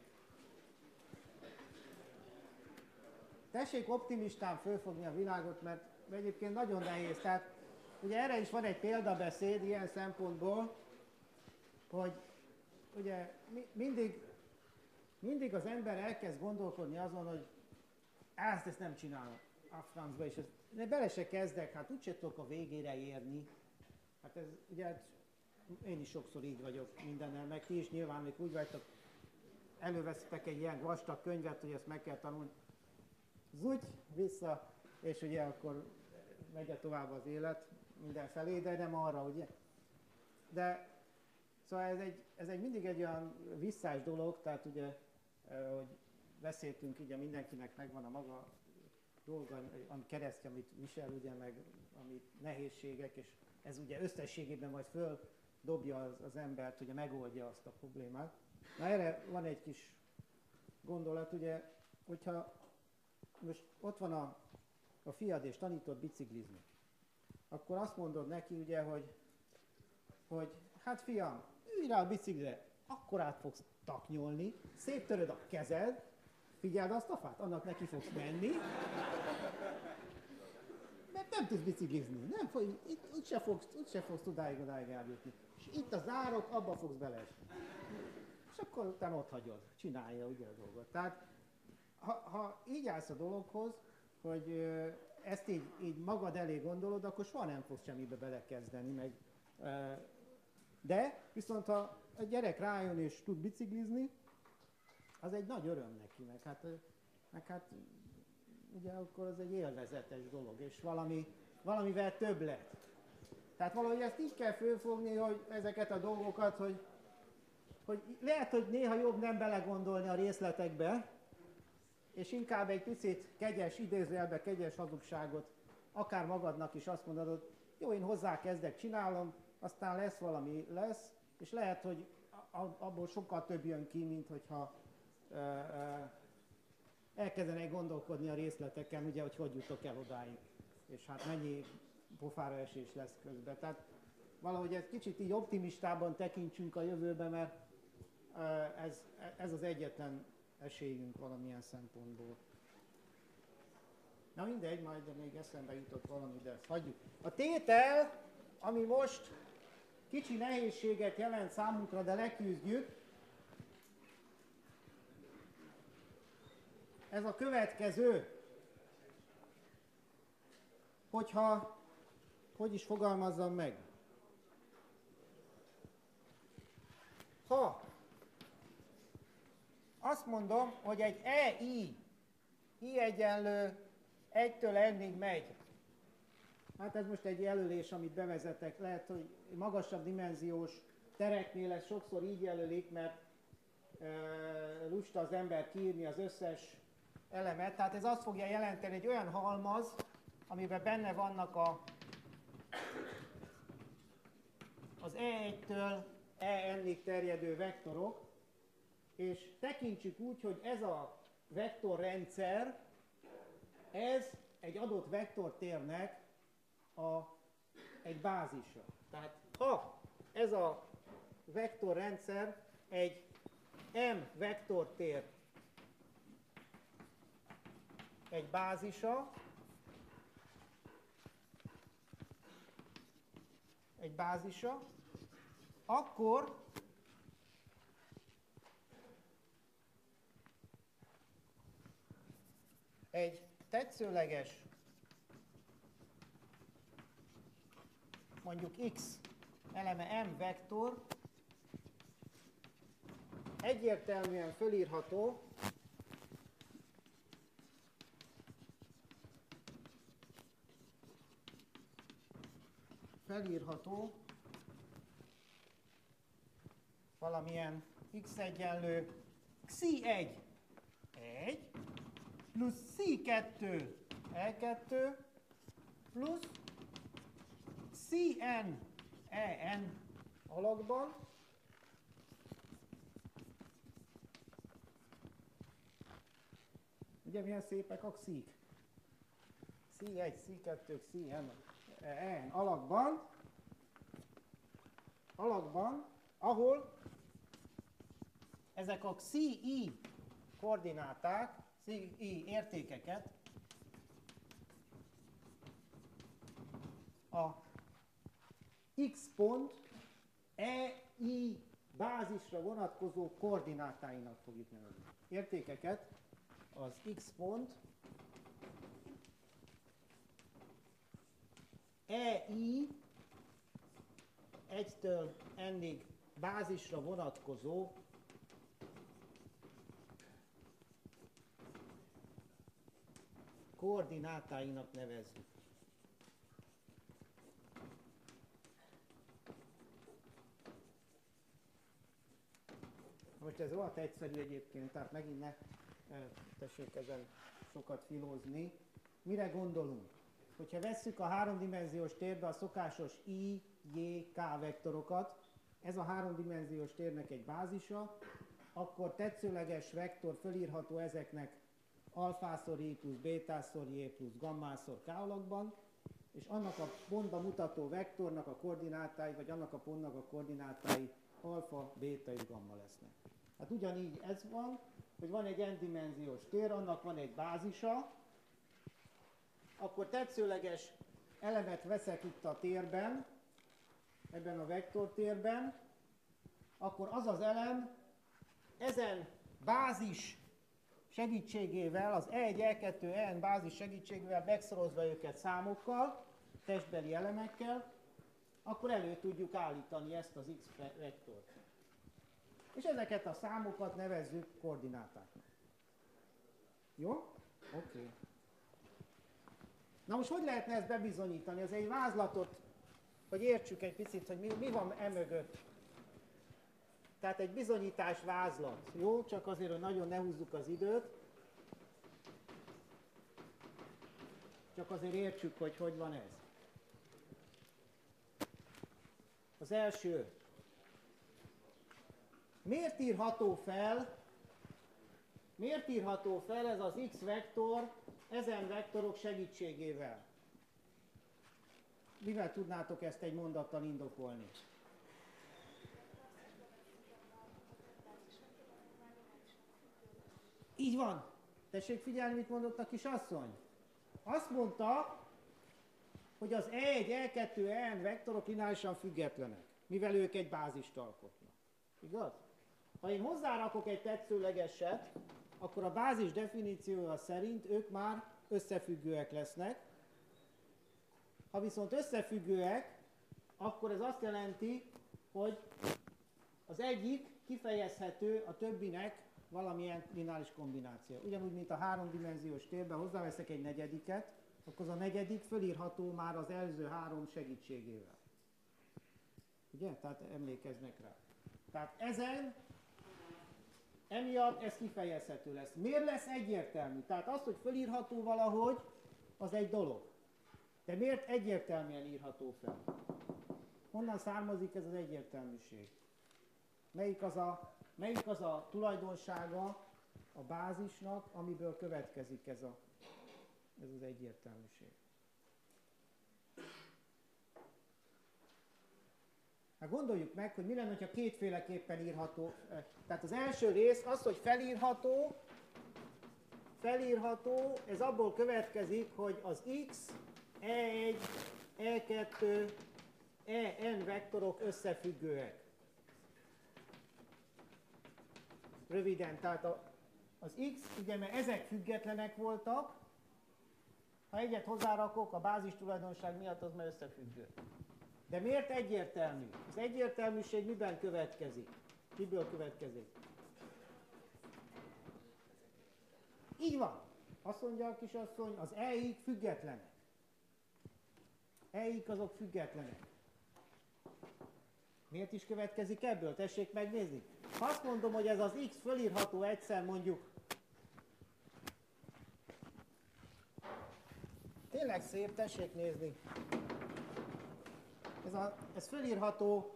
Tessék optimistán fölfogni a világot, mert egyébként nagyon nehéz. Tehát ugye erre is van egy példabeszéd ilyen szempontból, hogy ugye mindig az ember elkezd gondolkodni azon, hogy ezt nem csinálom a francba, és bele se kezdek, hát úgyse tudok a végére érni. Hát ez ugye én is sokszor így vagyok mindennel, meg ti is nyilván még úgy vagytok, előveszitek egy ilyen vastag könyvet, hogy ezt meg kell tanulni. Zúgy vissza, és ugye akkor megy tovább az élet mindenfelé, de nem arra, ugye. De szóval ez mindig egy olyan visszás dolog, tehát ugye, hogy beszéltünk, ugye mindenkinek megvan a maga dolga, ami keresztje, amit visel, ugye, meg ami nehézségek, és ez ugye összességében majd földobja az embert, ugye megoldja azt a problémát. Na erre van egy kis gondolat, ugye, hogyha most ott van a fiad és tanítod biciklizni, akkor azt mondod neki ugye, hogy hát fiam, ülj rá a biciklire, akkor át fogsz taknyolni, széttöröd a kezed, figyeld azt a fát, annak neki fogsz menni, mert nem tudsz biciklizni, úgyse fogsz odáig eljutni. És itt a zárok, abba fogsz beleesni. És akkor utána ott hagyod, csinálja ugye a dolgot. Tehát ha így állsz a dologhoz, hogy ezt így magad elé gondolod, akkor soha nem fogsz semmibe belekezdeni. De viszont ha a gyerek rájön és tud biciklizni, az egy nagy öröm neki, meg hát ugye akkor az egy élvezetes dolog, és valamivel több lett. Tehát valahogy ezt így kell fölfogni, hogy ezeket a dolgokat, hogy lehet, hogy néha jobb nem belegondolni a részletekbe, és inkább egy picit idézőjelben kegyes hazugságot, akár magadnak is azt mondod, jó, én hozzá kezdek, csinálom, aztán lesz, és lehet, hogy abból sokkal több jön ki, mint hogyha elkezdenek gondolkodni a részleteken, ugye, hogy jutok el odáig, és hát mennyi pofára esés lesz közben. Tehát valahogy egy kicsit így optimistában tekintsünk a jövőbe, mert ez az egyetlen esélyünk valamilyen szempontból. Na mindegy, majd még eszembe jutott valami, de ezt hagyjuk. A tétel, ami most kicsi nehézséget jelent számunkra, de leküzdjük, ez a következő. Hogy is fogalmazzam meg? Ha azt mondom, hogy egy i egyenlő 1-től n-ig megy, Hát ez most egy jelölés, amit bevezetek. Lehet, hogy magasabb dimenziós tereknél ezt sokszor így jelölik, mert lusta az ember kiírni az összes elemet. Tehát ez azt fogja jelenteni, egy olyan halmaz, amiben benne vannak az E1-től En-ig terjedő vektorok, és tekintsük úgy, hogy ez a vektorrendszer, ez egy adott vektortérnek egy bázisa. Tehát ha ez a vektorrendszer egy M vektortér egy bázisa, akkor egy tetszőleges, mondjuk X eleme M vektor egyértelműen fölírható valamilyen X egyenlő Xi1 1 plusz Xi2 E2 plusz Cn En alakban ugye milyen szépek a xik. Xi1, Xi2, Cn En alakban, ahol ezek a Xi koordináták, Xi értékeket a X pont EI bázisra vonatkozó koordinátáinak fogjuk nevezni. Értékeket az X pont EI 1-től N-ig bázisra vonatkozó koordinátáinak nevezzük. Most ez olyan egyszerű egyébként, tehát megint ne tessék ezen sokat filózni. Mire gondolunk? Hogyha vesszük a háromdimenziós térbe a szokásos I, J, K vektorokat, ez a háromdimenziós térnek egy bázisa, akkor tetszőleges vektor fölírható ezeknek alfászor I plusz bétászor J plusz gammászor K alakban, és annak a pontba mutató vektornak a koordinátái, vagy annak a pontnak a koordinátái alfa, béta és gamma lesznek. Hát ugyanígy ez van, hogy van egy n-dimenziós tér, annak van egy bázisa, akkor tetszőleges elemet veszek itt a térben, ebben a vektortérben, akkor az az elem ezen bázis segítségével, az E1, E2, En bázis segítségével megszorozva őket számokkal, testbeli elemekkel, akkor elő tudjuk állítani ezt az X vektort. És ezeket a számokat nevezzük koordinátáknak. Jó? Oké. Na most hogy lehetne ezt bebizonyítani? Ez egy vázlatot, hogy értsük egy picit, hogy mi van emögött. Tehát egy bizonyítás vázlat. Jó? Csak azért, hogy nagyon ne húzzuk az időt. Csak azért értsük, hogy hogy van ez. Az első. Miért írható fel ez az X vektor ezen vektorok segítségével? Mivel tudnátok ezt egy mondattal indokolni? Így van. Tessék figyelni, mit mondott a kisasszony. Azt mondta, hogy az E1, E2, En vektorok lineárisan függetlenek, mivel ők egy bázist alkotnak. Igaz? Ha én hozzárakok egy tetszőlegeset, akkor a bázis definíciója szerint ők már összefüggőek lesznek. Ha viszont összefüggőek, akkor ez azt jelenti, hogy az egyik kifejezhető a többinek valamilyen lineáris kombináció. Ugyanúgy, mint a háromdimenziós térben hozzáveszek egy negyediket, akkor az a negyedik fölírható már az előző három segítségével. Ugye? Tehát emlékeznek rá. Tehát emiatt ez kifejezhető lesz. Miért lesz egyértelmű? Tehát az, hogy fölírható valahogy, az egy dolog. De miért egyértelműen írható fel? Honnan származik ez az egyértelműség? Melyik az a tulajdonsága a bázisnak, amiből következik ez az egyértelműség? Hát gondoljuk meg, hogy mi lenne, ha kétféleképpen írható. Tehát az első rész az, hogy felírható, ez abból következik, hogy az x, e1, e2, en vektorok összefüggőek. Röviden, tehát az x, ugye, mert ezek függetlenek voltak, ha egyet hozzárakok, a bázis tulajdonság miatt az már összefüggő. De miért egyértelmű? Az egyértelműség miben következik? Miből következik? Így van. Azt mondja a kisasszony, az e-ik függetlenek. E-ik azok függetlenek. Miért is következik ebből? Tessék megnézni. Ha azt mondom, hogy ez az x fölírható egyszer, mondjuk, tényleg szép, tessék nézni. Ez fölírható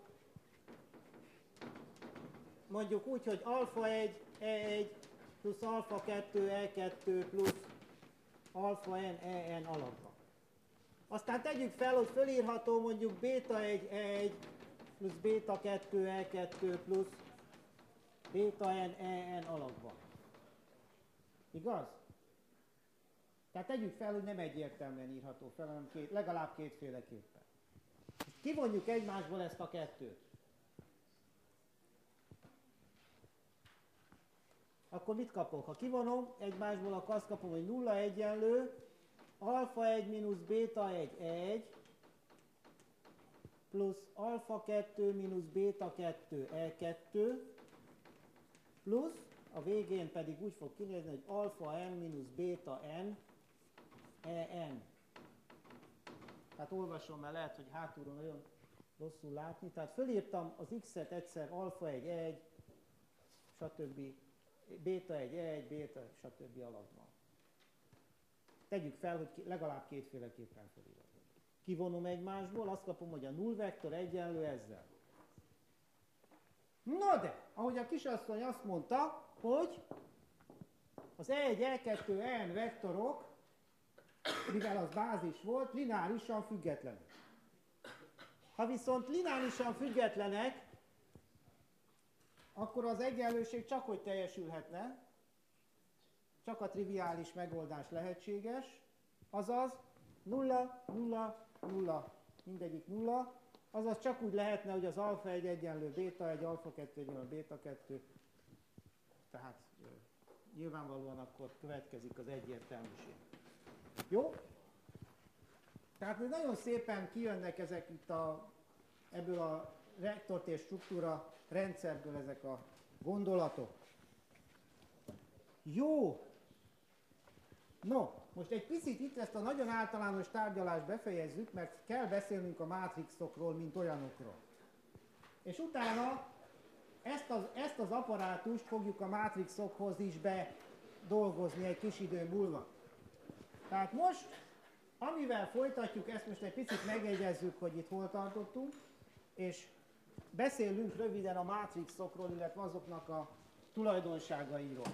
mondjuk úgy, hogy alfa 1, E1 plusz alfa 2, E2 plusz alfa n, En alapban. Aztán tegyük fel, hogy fölírható mondjuk béta 1, E1 plusz béta 2, E2 plusz béta n, En alapban. Igaz? Tehát tegyük fel, hogy nem egyértelműen írható fel, hanem legalább kétféleképpen. Kivonjuk egymásból ezt a kettőt. Akkor mit kapok? Ha kivonom egymásból, akkor azt kapom, hogy 0 egyenlő alfa 1 mínusz béta 1 1 plusz alfa 2 mínusz béta 2 E2 plusz a végén pedig úgy fog kinézni, hogy alfa n mínusz béta n En. Tehát olvasom, mert lehet, hogy hátulról nagyon rosszul látni. Tehát fölírtam az x-et egyszer alfa 1, 1, stb. Béta 1, 1, béta, stb. Alapban. Tegyük fel, hogy legalább kétféleképpen felírhatom. Kivonom egymásból, azt kapom, hogy a nullvektor egyenlő ezzel. No de, ahogy a kisasszony azt mondta, hogy az E1, E2, En vektorok, mivel az bázis volt, lineárisan függetlenek. Ha viszont lineárisan függetlenek, akkor az egyenlőség csak hogy teljesülhetne, csak a triviális megoldás lehetséges, azaz 0, 0, 0, mindegyik 0, azaz csak úgy lehetne, hogy az alfa 1 egyenlő béta 1, alfa 2 egyenlő béta 2, tehát nyilvánvalóan akkor következik az egyértelműség. Jó? Tehát nagyon szépen kijönnek ezek itt ebből a vektortér struktúra rendszerből ezek a gondolatok. Jó! No, most egy picit itt ezt a nagyon általános tárgyalást befejezzük, mert kell beszélnünk a mátrixokról, mint olyanokról. És utána ezt az apparátust fogjuk a mátrixokhoz is bedolgozni egy kis idő múlva. Tehát most, amivel folytatjuk, ezt most egy picit megjegyezzük, hogy itt hol tartottunk, és beszélünk röviden a mátrixokról, illetve azoknak a tulajdonságairól.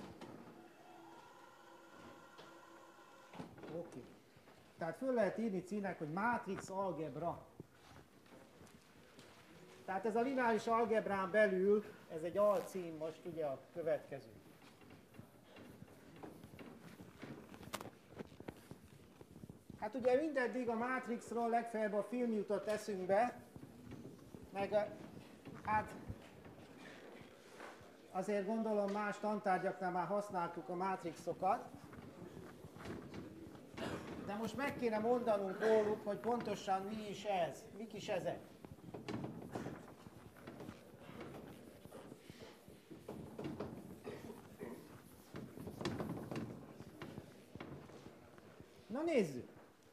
Oké. Tehát föl lehet írni címnek, hogy mátrix algebra. Tehát ez a lineáris algebrán belül, ez egy alcím most ugye a következő. Hát ugye mindeddig a mátrixról legfeljebb a film jutott eszünkbe, meg hát azért gondolom más tantárgyaknál már használtuk a mátrixokat, de most meg kéne mondanunk róluk, hogy pontosan mi is ez, mik is ezek. Na nézzük!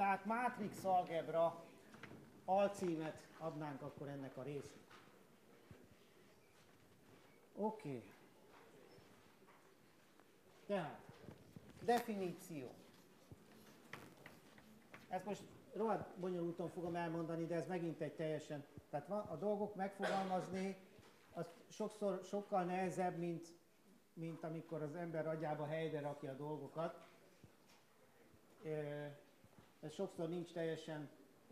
Tehát mátrix algebra alcímet adnánk akkor ennek a résznek. Oké. Tehát, definíció. Ezt most rohadt bonyolultan fogom elmondani, de ez megint egy teljesen... Tehát a dolgok megfogalmazni, az sokszor sokkal nehezebb, mint amikor az ember agyába helyre rakja a dolgokat. Ez sokszor nincs teljesen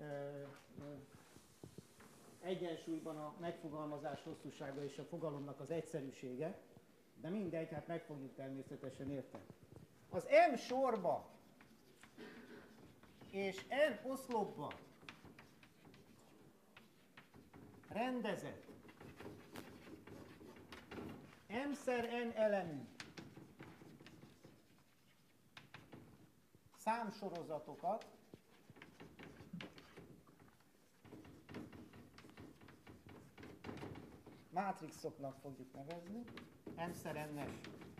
egyensúlyban a megfogalmazás hosszúsága és a fogalomnak az egyszerűsége, de mindegy, hát meg fogjuk természetesen érteni. Az M sorba és N oszlopba rendezett M-szer N elemű számsorozatokat mátrixoknak fogjuk nevezni, M-szer N-es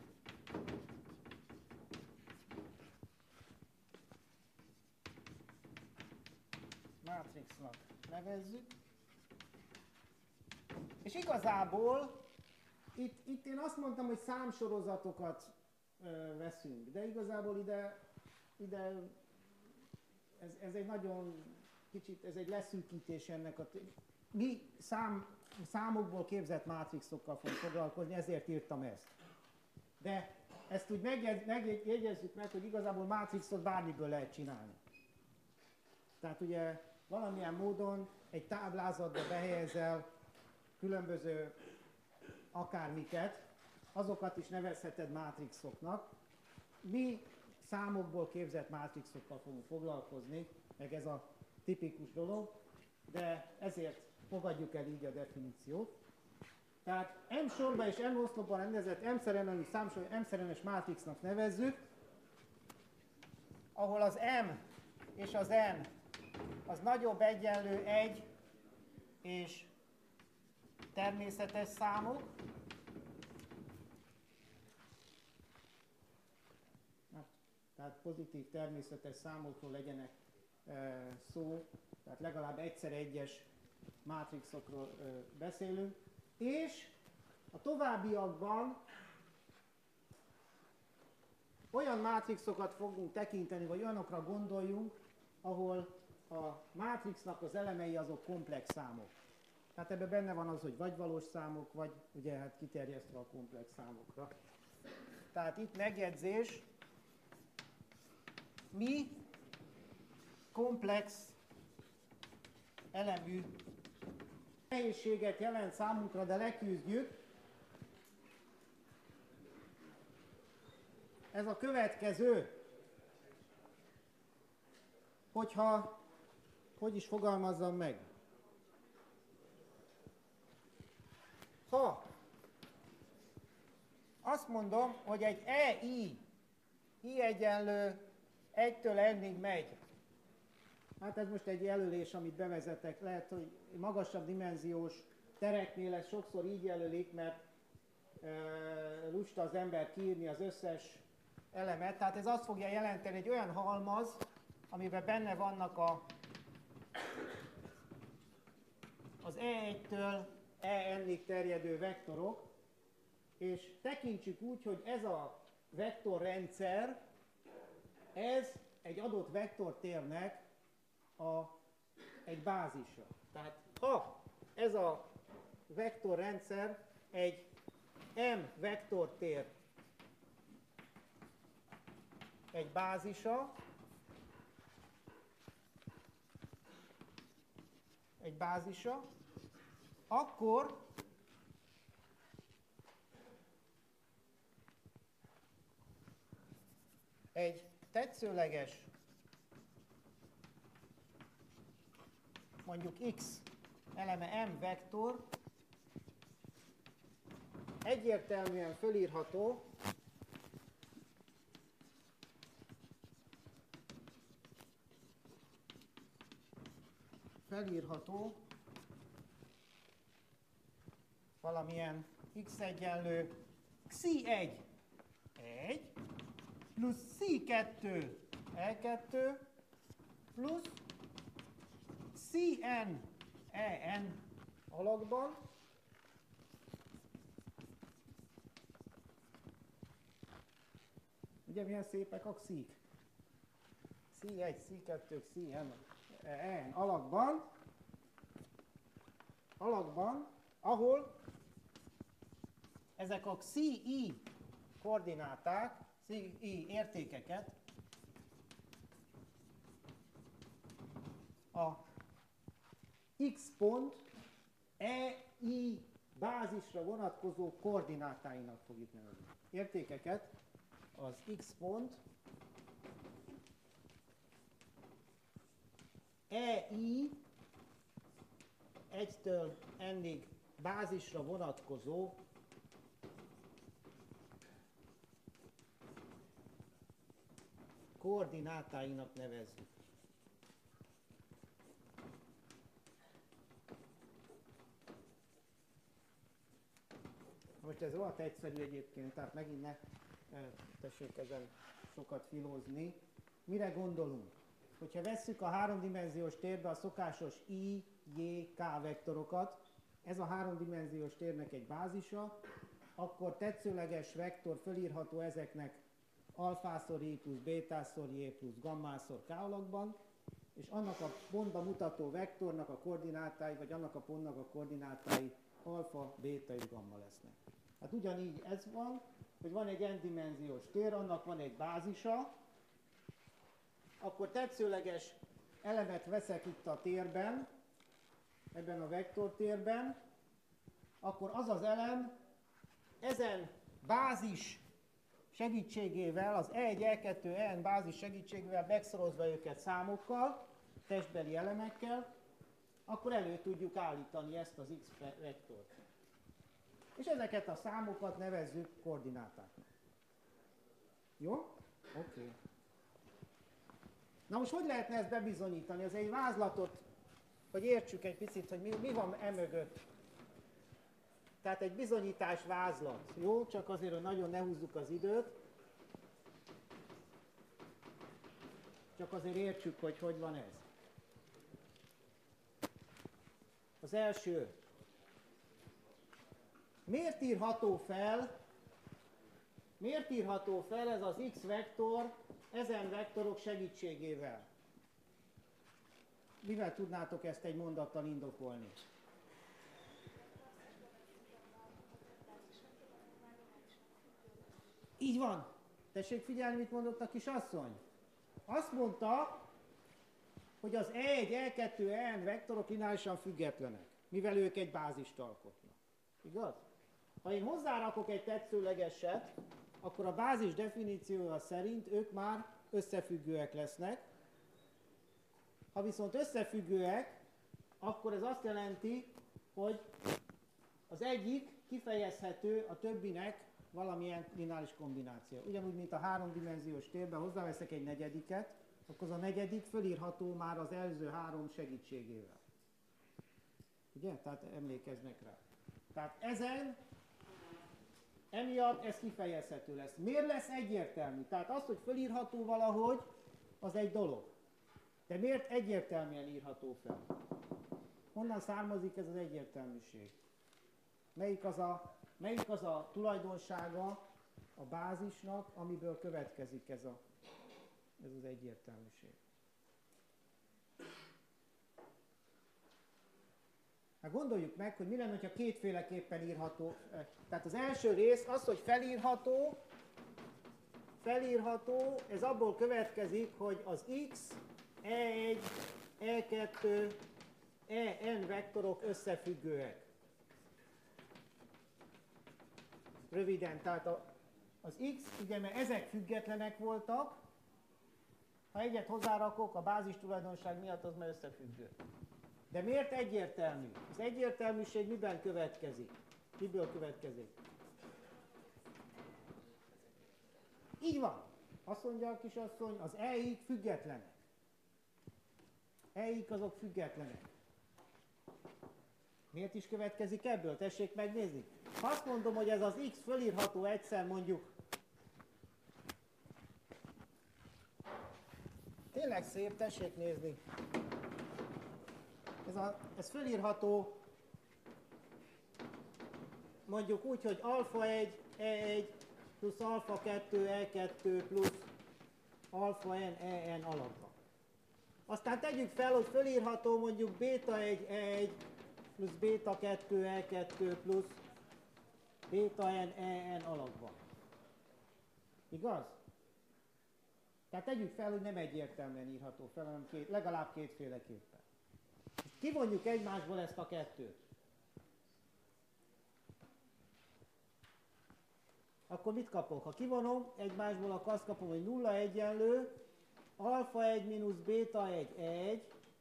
mátrixnak nevezzük, és igazából itt én azt mondtam, hogy számsorozatokat veszünk, de igazából ide ez egy nagyon kicsit, ez egy leszűkítés ennek a... Mi számokból képzett mátrixokkal fogunk foglalkozni, ezért írtam ezt. De ezt úgy megjegyezzük meg, hogy igazából mátrixot bármiből lehet csinálni. Tehát ugye valamilyen módon egy táblázatba behelyezel különböző akármiket, azokat is nevezheted mátrixoknak. Mi számokból képzett mátrixokkal fogunk foglalkozni, meg ez a tipikus dolog, de ezért fogadjuk el így a definíciót. Tehát M sorba és N oszlopban rendezett M-szer N-es számsorozat M-szer N-es mátrixnak nevezzük, ahol az M és az N az nagyobb egyenlő 1 és természetes számok. Tehát pozitív természetes számokról legyenek szó, tehát legalább egyszer egyes mátrixokról beszélünk, és a továbbiakban olyan mátrixokat fogunk tekinteni, vagy olyanokra gondoljunk, ahol a mátrixnak az elemei azok komplex számok. Tehát ebben benne van az, hogy vagy valós számok, vagy ugye hát kiterjesztve a komplex számokra. Tehát itt megjegyzés, mi komplex elemű nehézséget jelent számunkra, de leküzdjük. Ez a következő, hogyha, hogy is fogalmazzam meg? Ha azt mondom, hogy egy EI, I egyenlő 1-től N-ig megy. Hát ez most egy jelölés, amit bevezetek. Lehet, hogy magasabb dimenziós tereknél ezt sokszor így jelölik, mert lusta az ember kiírni az összes elemet. Tehát ez azt fogja jelenteni, egy olyan halmaz, amiben benne vannak az E1-től En-ig terjedő vektorok, és tekintsük úgy, hogy ez a vektorrendszer, ez egy adott vektortérnek egy bázisa. Tehát ha ez a vektorrendszer egy M vektortér egy bázisa, akkor egy tetszőleges, mondjuk X eleme M vektor egyértelműen fölírható valamilyen X egyenlő Xi1 1 plusz Xi2 E2 plusz Cn En alakban ugye milyen szépek a xík? C1, C2, Cn En alakban, ahol ezek a xi koordináták, xi értékeket a x pont EI bázisra vonatkozó koordinátáinak fogjuk nevezni. Értékeket az x pont EI 1-től n-ig bázisra vonatkozó koordinátáinak nevezzük. Most ez rohadt egyszerű egyébként, tehát megint ne tessék ezen sokat filózni. Mire gondolunk? Hogyha vesszük a háromdimenziós térbe a szokásos I, J, K vektorokat, ez a háromdimenziós térnek egy bázisa, akkor tetszőleges vektor fölírható ezeknek alfászor I plusz bétászor J plusz gammásor K alakban, és annak a pontba mutató vektornak a koordinátái, vagy annak a pontnak a koordinátái alfa, béta és gamma lesznek. Hát ugyanígy ez van, hogy van egy n-dimenziós tér, annak van egy bázisa, akkor tetszőleges elemet veszek itt a térben, ebben a vektortérben, akkor az az elem ezen bázis segítségével, az E1, E2, En bázis segítségével megszorozva őket számokkal, testbeli elemekkel, akkor elő tudjuk állítani ezt az X vektort. És ezeket a számokat nevezzük koordinátáknak. Jó? Oké. Na most hogy lehetne ezt bebizonyítani? Ez egy vázlatot, hogy értsük egy picit, hogy mi van emögött. Tehát egy bizonyítás vázlat. Jó? Csak azért, hogy nagyon ne húzzuk az időt. Csak azért értsük, hogy hogy van ez. Az első. Miért írható fel ez az X vektor ezen vektorok segítségével? Mivel tudnátok ezt egy mondattal indokolni? Így van. Tessék figyelni, mit mondott a kisasszony. Azt mondta, hogy az E1, E2, En vektorok lineárisan függetlenek, mivel ők egy bázist alkotnak. Igaz? Ha én hozzárakok egy tetszőlegeset, akkor a bázis definíciója szerint ők már összefüggőek lesznek. Ha viszont összefüggőek, akkor ez azt jelenti, hogy az egyik kifejezhető a többinek valamilyen lineáris kombináció. Ugyanúgy, mint a háromdimenziós térben hozzáveszek egy negyediket, akkor az a negyedik fölírható már az előző három segítségével. Ugye? Tehát emlékeznek rá. Tehát emiatt ez kifejezhető lesz. Miért lesz egyértelmű? Tehát az, hogy fölírható valahogy, az egy dolog. De miért egyértelműen írható fel? Honnan származik ez az egyértelműség? Melyik az a tulajdonsága a bázisnak, amiből következik ez az egyértelműség? Hát gondoljuk meg, hogy mi lenne, ha kétféleképpen írható. Tehát az első rész az, hogy felírható, ez abból következik, hogy az X, E1, E2, En vektorok összefüggőek. Röviden, tehát az X, ugye, mert ezek függetlenek voltak, ha egyet hozzárakok, a bázis tulajdonság miatt az már összefüggő. De miért egyértelmű? Az egyértelműség miben következik? Miből következik? Így van. Azt mondja a kisasszony, az E-ik függetlenek. E-ik azok függetlenek. Miért is következik ebből? Tessék megnézni. Ha azt mondom, hogy ez az X fölírható egyszer mondjuk tényleg szép, tessék nézni. Ez fölírható mondjuk úgy, hogy alfa 1, E1 plusz alfa 2, E2 plusz alfa n, En alapba. Aztán tegyük fel, hogy fölírható mondjuk béta 1, E1 plusz béta 2, E2 plusz béta n, En alapba. Igaz? Tehát tegyük fel, hogy nem egyértelműen írható fel, hanem legalább kétféleképpen. Kivonjuk egymásból ezt a kettőt. Akkor mit kapok? Ha kivonom egymásból, akkor azt kapom, hogy 0 egyenlő alfa 1 mínusz béta 1, E1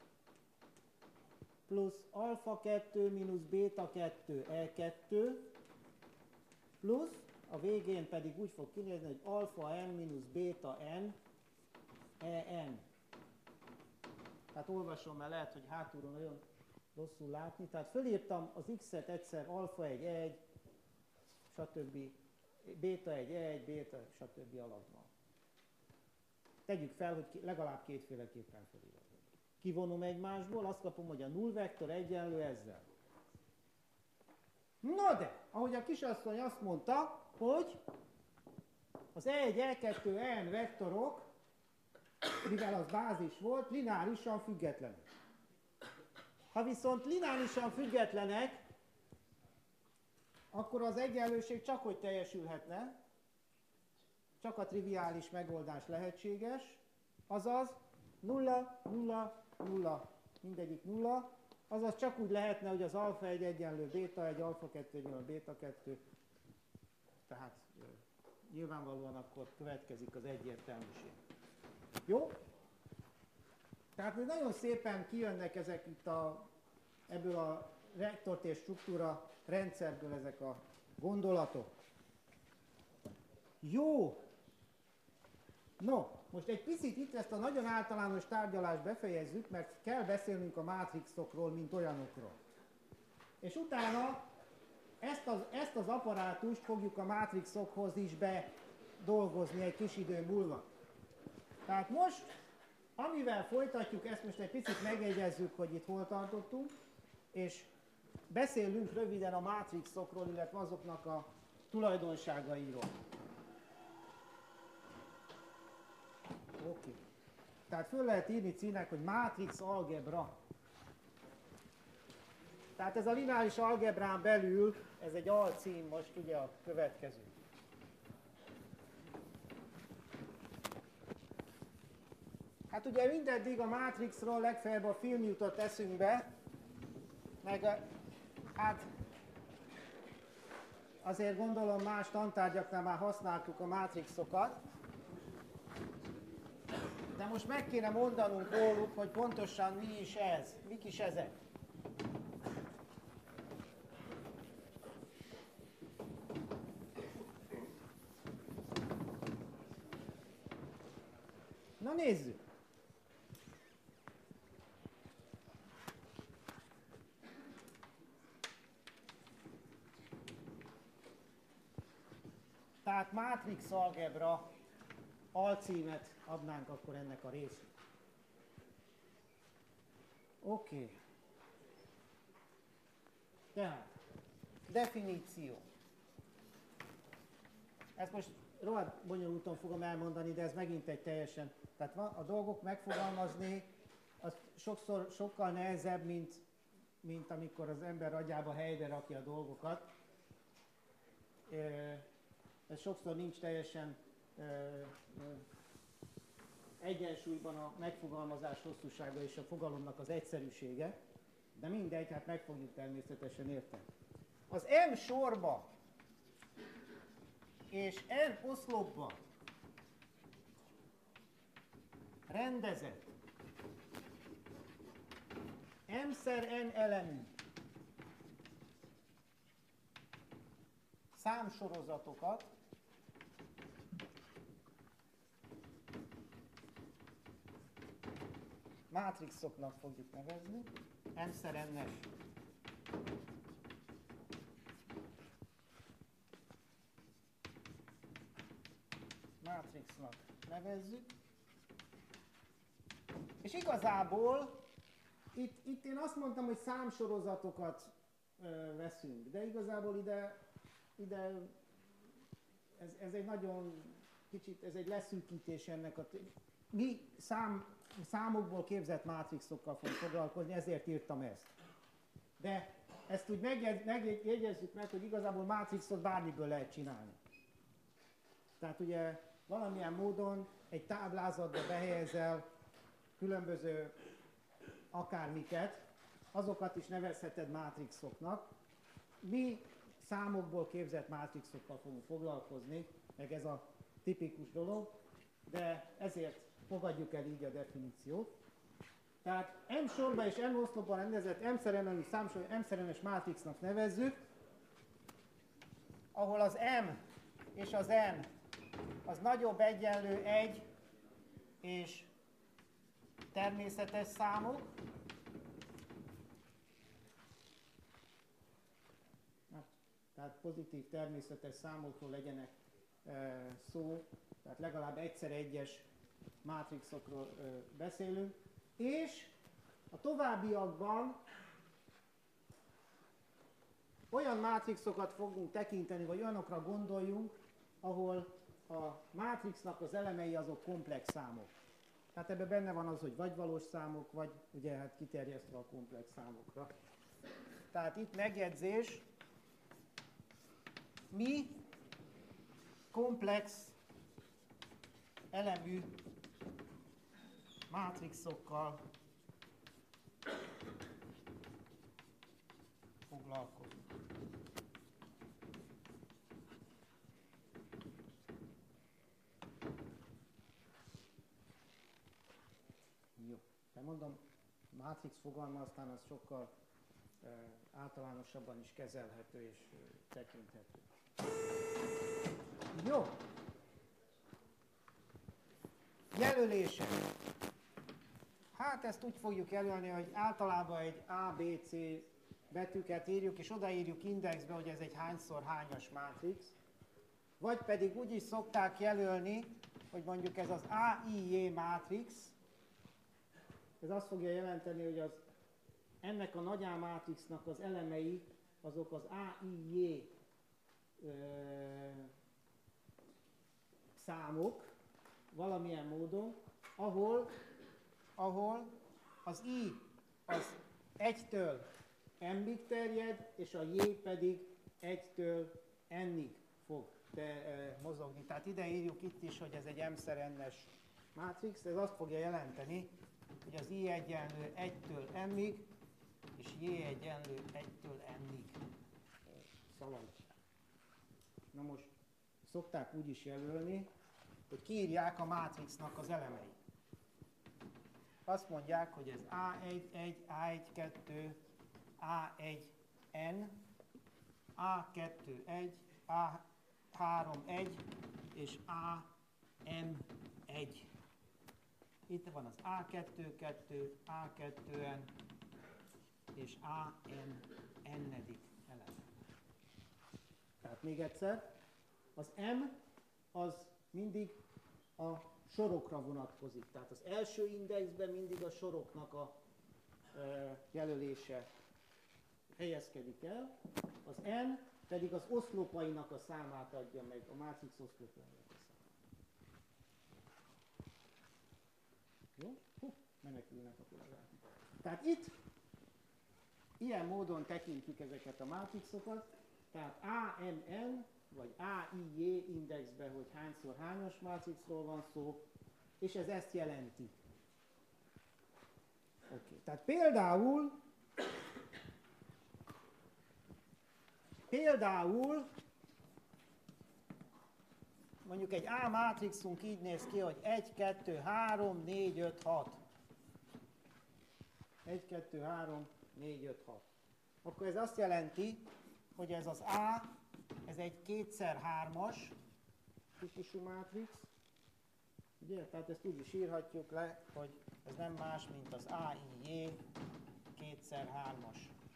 plusz alfa 2 mínusz béta 2, E2 plusz a végén pedig úgy fog kinézni, hogy alfa n mínusz béta n, En. Tehát olvasom, mert lehet, hogy hátulról nagyon rosszul látni. Tehát fölírtam az x-et egyszer alfa 1, E1, stb. Béta 1, E1, béta, stb. Alapban. Tegyük fel, hogy legalább kétféleképpen felírhatom. Kivonom egymásból, azt kapom, hogy a nullvektor egyenlő ezzel. No de, ahogy a kisasszony azt mondta, hogy az E1, E2, En vektorok, mivel az bázis volt, lineárisan függetlenek. Ha viszont lineárisan függetlenek, akkor az egyenlőség csak hogy teljesülhetne, csak a triviális megoldás lehetséges, azaz 0, 0, 0, mindegyik 0, azaz csak úgy lehetne, hogy az alfa 1 egyenlő béta 1, alfa 2 egyenlő béta 2, tehát nyilvánvalóan akkor következik az egyértelműség. Jó? Tehát még nagyon szépen kijönnek ezek itt ebből a vektortér struktúra rendszerből ezek a gondolatok. Jó! No, most egy picit itt ezt a nagyon általános tárgyalást befejezzük, mert kell beszélnünk a mátrixokról, mint olyanokról. És utána ezt az apparátust fogjuk a mátrixokhoz is bedolgozni egy kis idő múlva. Tehát most, amivel folytatjuk, ezt most egy picit megjegyezzük, hogy itt hol tartottunk, és beszélünk röviden a mátrixokról, illetve azoknak a tulajdonságairól. Oké. Tehát föl lehet írni címnek, hogy mátrix algebra. Tehát ez a lineáris algebrán belül, ez egy alcím most ugye a következő. Hát ugye mindeddig a mátrixról legfeljebb a film jutott eszünkbe, meg hát azért gondolom más tantárgyaknál már használtuk a mátrixokat, de most meg kéne mondanunk róluk, hogy pontosan mi is ez, mik is ezek. Na nézzük! Tehát mátrix algebra alcímet adnánk akkor ennek a résznek. Oké. Tehát, definíció. Ezt most rohadt bonyolultan fogom elmondani, de ez megint egy teljesen... Tehát a dolgok megfogalmazni, az sokszor sokkal nehezebb, mint amikor az ember agyába helybe rakja a dolgokat. Ez sokszor nincs teljesen egyensúlyban a megfogalmazás hosszúsága és a fogalomnak az egyszerűsége, de mindegy, hát meg fogjuk természetesen érteni. Az M sorba és N oszlopba rendezett M-szer N elemű számsorozatokat mátrixoknak fogjuk nevezni, M-szer N-es mátrixnak nevezzük, És igazából itt én azt mondtam, hogy számsorozatokat veszünk, de igazából ide ez egy nagyon kicsit, ez egy leszűkítés ennek mi számokból képzett mátrixokkal fogunk foglalkozni, ezért írtam ezt. De ezt úgy megjegyezzük meg, hogy igazából mátrixot bármiből lehet csinálni. Tehát ugye valamilyen módon egy táblázatba behelyezel különböző akármiket, azokat is nevezheted mátrixoknak. Mi számokból képzett mátrixokkal fogunk foglalkozni, meg ez a tipikus dolog, de ezért fogadjuk el így a definíciót. Tehát M sorba és N oszlopban rendezett M-szerelmű számsor M-szerelmes mátrixnak nevezzük, ahol az M és az N az nagyobb egyenlő 1 és természetes számok. Tehát pozitív természetes számokról legyenek szó, tehát legalább egyszer egyes mátrixokról beszélünk, és a továbbiakban olyan mátrixokat fogunk tekinteni, vagy olyanokra gondoljunk, ahol a mátrixnak az elemei azok komplex számok. Tehát ebben benne van az, hogy vagy valós számok, vagy ugye hát kiterjesztve a komplex számokra. Tehát itt megjegyzés, mi komplex elemű mátrixokkal foglalkozunk. Jó, de mondom, mátrix fogalma aztán az sokkal általánosabban is kezelhető és tekinthető. Jó. Jelölése. Hát ezt úgy fogjuk jelölni, hogy általában egy A, B, C betűket írjuk, és odaírjuk indexbe, hogy ez egy hányszor hányas mátrix. Vagy pedig úgy is szokták jelölni, hogy mondjuk ez az AIJ mátrix. Ez azt fogja jelenteni, hogy ennek a nagy A mátrixnak az elemei, azok az AIJ számok, valamilyen módon, ahol az I az 1-től n-ig terjed, és a J pedig 1-től n-ig fog mozogni. Tehát ide írjuk itt is, hogy ez egy M-szer N-es mátrix, ez azt fogja jelenteni, hogy az I egyenlő 1-től m-ig, és J egyenlő 1-től n-ig szaladj. Na most szokták úgy is jelölni, hogy kiírják a mátrixnak az elemeit. Azt mondják, hogy ez A1, A1, 2, A1, N, A2, 1, A3, 1 és AM1. Itt van az A2, 2, A2N és AN-nedik elem. Tehát még egyszer, az M az mindig a sorokra vonatkozik. Tehát az első indexben mindig a soroknak a jelölése helyezkedik el, az N pedig az oszlopainak a számát adja meg, a mátrix oszlopainak a számát. Jó? Menekülnek a kollégák. Tehát itt ilyen módon tekintjük ezeket a mátrixokat, tehát AMN vagy AIJ indexben, hogy hányszor hányas mátrixról van szó, és ez ezt jelenti. Okay. Tehát például mondjuk egy A mátrixunk így néz ki, hogy 1, 2, 3, 4, 5, 6. 1, 2, 3, 4, 5, 6. Akkor ez azt jelenti, hogy ez az A, ez egy 2x3-as típusú mátrix. Ugye? Tehát ezt úgy is írhatjuk le, hogy ez nem más, mint az AIJ 2x3-as.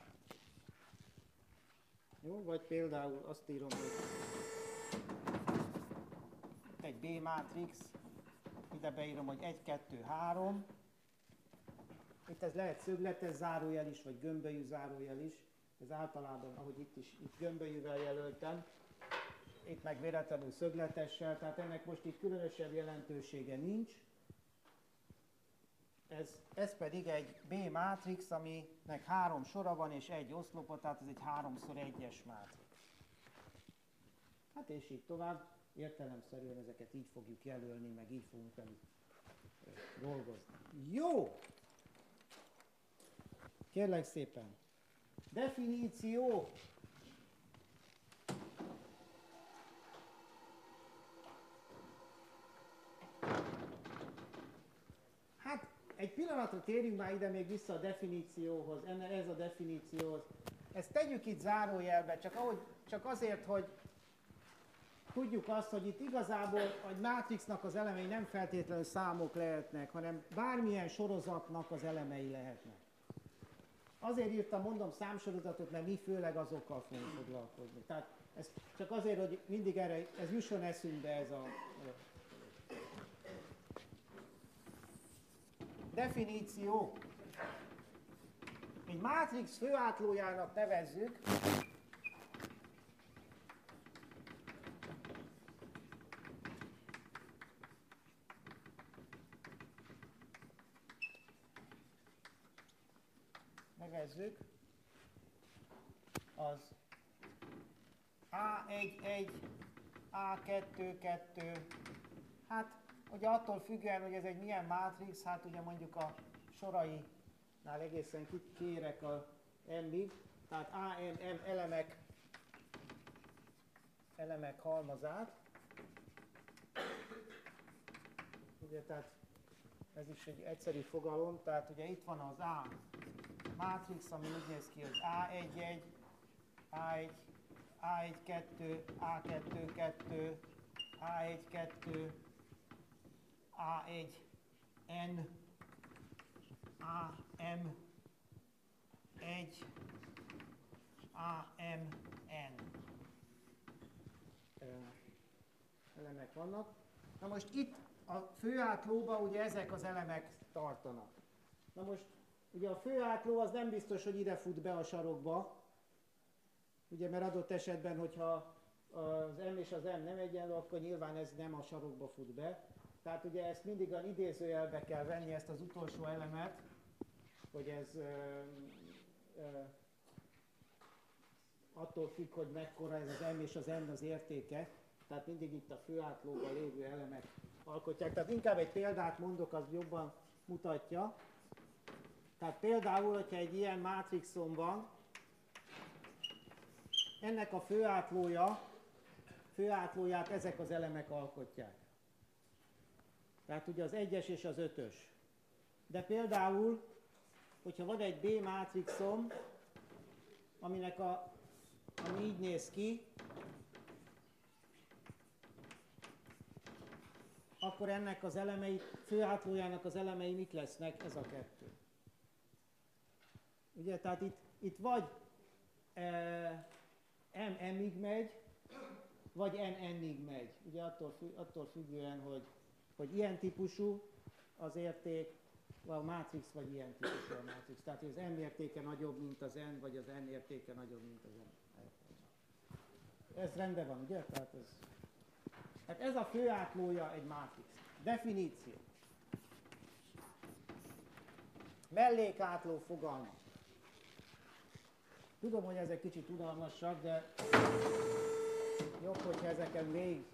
Jó? Vagy például azt írom, hogy egy B mátrix, ide beírom, hogy 1, 2, 3, Itt ez lehet szögletes zárójel is, vagy gömbölyű zárójel is. Ez általában, ahogy itt is, itt gömbölyűvel jelöltem, itt meg véletlenül szögletessel, tehát ennek most itt különösebb jelentősége nincs. Ez pedig egy B mátrix, aminek 3 sora van és 1 oszlopa, tehát ez egy 3x1-es mátrix. Hát és így tovább, értelemszerűen ezeket így fogjuk jelölni, meg így fogunk velük dolgozni. Jó! Kérlek szépen. Definíció. Hát egy pillanatra térjünk már ide még vissza a definícióhoz, ez a definícióhoz. Ezt tegyük itt zárójelbe, csak azért, hogy tudjuk azt, hogy itt igazából a mátrixnak az elemei nem feltétlenül számok lehetnek, hanem bármilyen sorozatnak az elemei lehetnek. Azért írtam, mondom, számsorozatot, mert mi főleg azokkal fogunk foglalkozni. Tehát ez csak azért, hogy mindig erre, ez jusson eszünkbe ez a definíció. Egy mátrix főátlójának nevezzük, az A1-1, A2-2, hát ugye attól függően, hogy ez egy milyen mátrix, hát ugye mondjuk a sorainál egészen kérek a M-ig, tehát AMM elemek halmazát. Ugye, tehát ez is egy egyszerű fogalom, tehát ugye itt van az A mátrix, ami úgy néz ki, hogy A1-1, A1, A1-2, A2-2, A1-2, A1-N, AM1, AMN elemek vannak. Na most itt a főátlóban ugye ezek az elemek tartanak. Na most ugye a főátló az nem biztos, hogy ide fut be a sarokba, ugye mert adott esetben, hogyha az M és az M nem egyenlő, akkor nyilván ez nem a sarokba fut be. Tehát ugye ezt mindig az idézőjelbe kell venni, ezt az utolsó elemet, hogy ez attól függ, hogy mekkora ez az M és az N az értéke. Tehát mindig itt a főátlóban lévő elemek alkotják. Tehát inkább egy példát mondok, az jobban mutatja. Tehát például, hogyha egy ilyen mátrixon van, ennek a főátlóját ezek az elemek alkotják. Tehát ugye az 1-es és az 5-ös. De például, hogyha van egy B mátrixom, ami így néz ki, akkor ennek az elemei, főátlójának az elemei mit lesznek? Ez a 2. Ugye, tehát itt vagy M-ig megy, vagy N-ig megy. Ugye attól függően, hogy ilyen típusú az érték, a mátrix, vagy ilyen típusú a mátrix. Tehát az M értéke nagyobb, mint az N, vagy az N értéke nagyobb, mint az N. Ez rendben van, ugye? Tehát ez a főátlója egy mátrix. Definíció. Mellékátló fogalma. Tudom, hogy ezek kicsit unalmasak, de jobb, hogyha ezeken végig.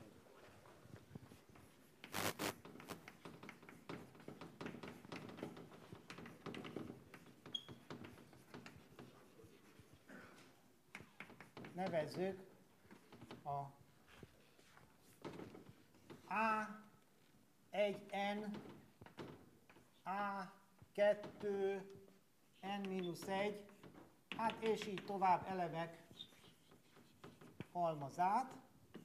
Nevezzük a A1N, A2, N-1, hát és így tovább elemek halmazát.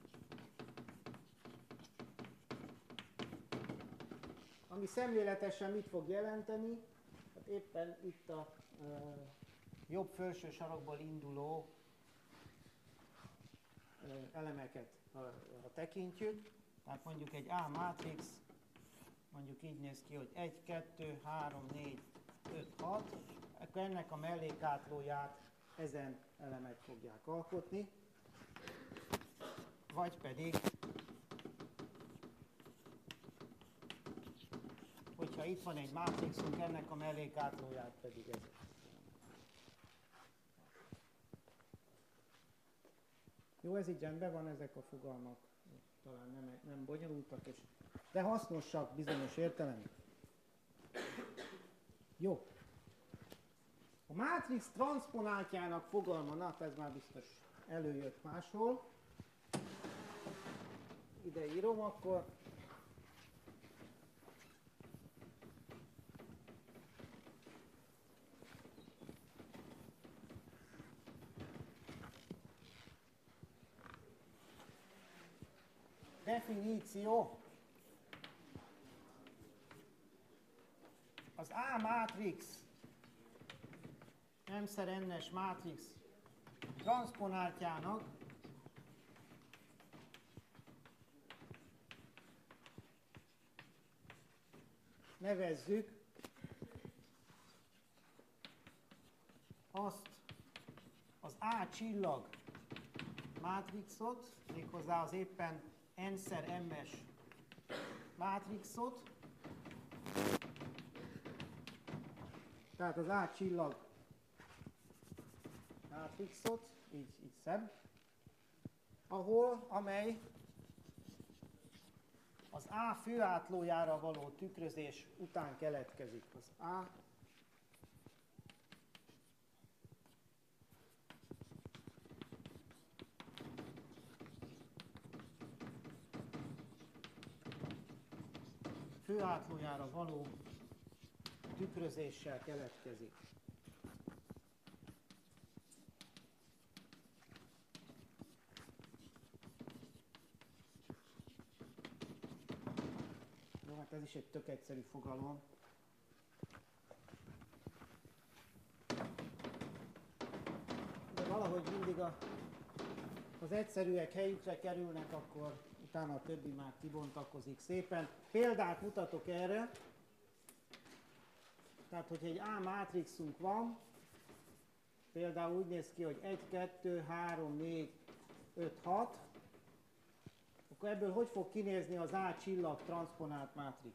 Ami szemléletesen mit fog jelenteni? Hát éppen itt a jobb felső sarokból induló elemeket ha tekintjük. Tehát mondjuk egy A mátrix, mondjuk így néz ki, hogy 1, 2, 3, 4, 5, 6, akkor ennek a mellékátlóját ezen elemek fogják alkotni, vagy pedig, hogyha itt van egy mátrixunk, ennek a mellékátlóját pedig ez. Jó, ez így rendben van, ezek a fogalmak talán nem bonyolultak, de hasznosak bizonyos értelemben. Jó. A mátrix transzponáltjának fogalma, na ez már biztos előjött máshol. Ide írom akkor. Definíció. Az A mátrix, M-szer N-es mátrix transzponáltjának nevezzük azt az A csillag mátrixot, méghozzá az éppen N-szer M-es mátrixot, tehát az A csillag mátrixot, így szebb, amely az A főátlójára való tükrözés után keletkezik. Az A főátlójára való tükrözéssel keletkezik. Jó, hát ez is egy tök egyszerű fogalom. De valahogy mindig az egyszerűek helyükre kerülnek, akkor utána a többi már kibontakozik szépen. Példát mutatok erre. Tehát, hogyha egy A mátrixunk van, például úgy néz ki, hogy 1, 2, 3, 4, 5, 6, akkor ebből hogy fog kinézni az A csillag transzponált mátrix?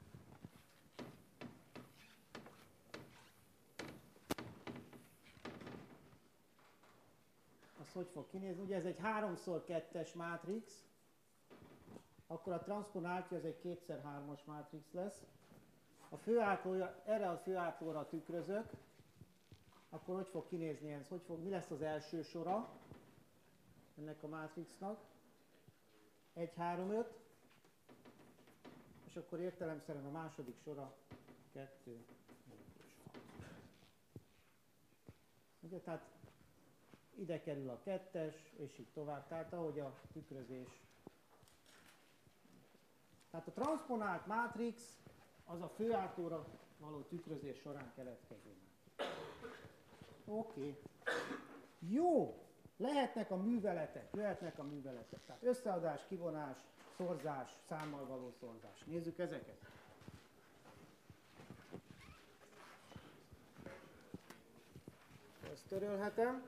Az hogy fog kinézni? Ugye ez egy 3x2-es mátrix, akkor a transzponáltja ez egy 2x3-as mátrix lesz. Erre a főátlóra tükrözök, akkor hogy fog kinézni ez? Mi lesz az első sora ennek a mátrixnak? 1, 3, 5, és akkor értelemszerűen a második sora 2, 4 és 6. Ugye, tehát ide kerül a 2-es, és így tovább, tehát ahogy a tükrözés. Tehát a transzponált mátrix az a főátlóra való tükrözés során keletkező mátrix. Oké. Jó. Lehetnek a műveletek. Tehát összeadás, kivonás, szorzás, számmal való szorzás. Nézzük ezeket. Ezt törölhetem.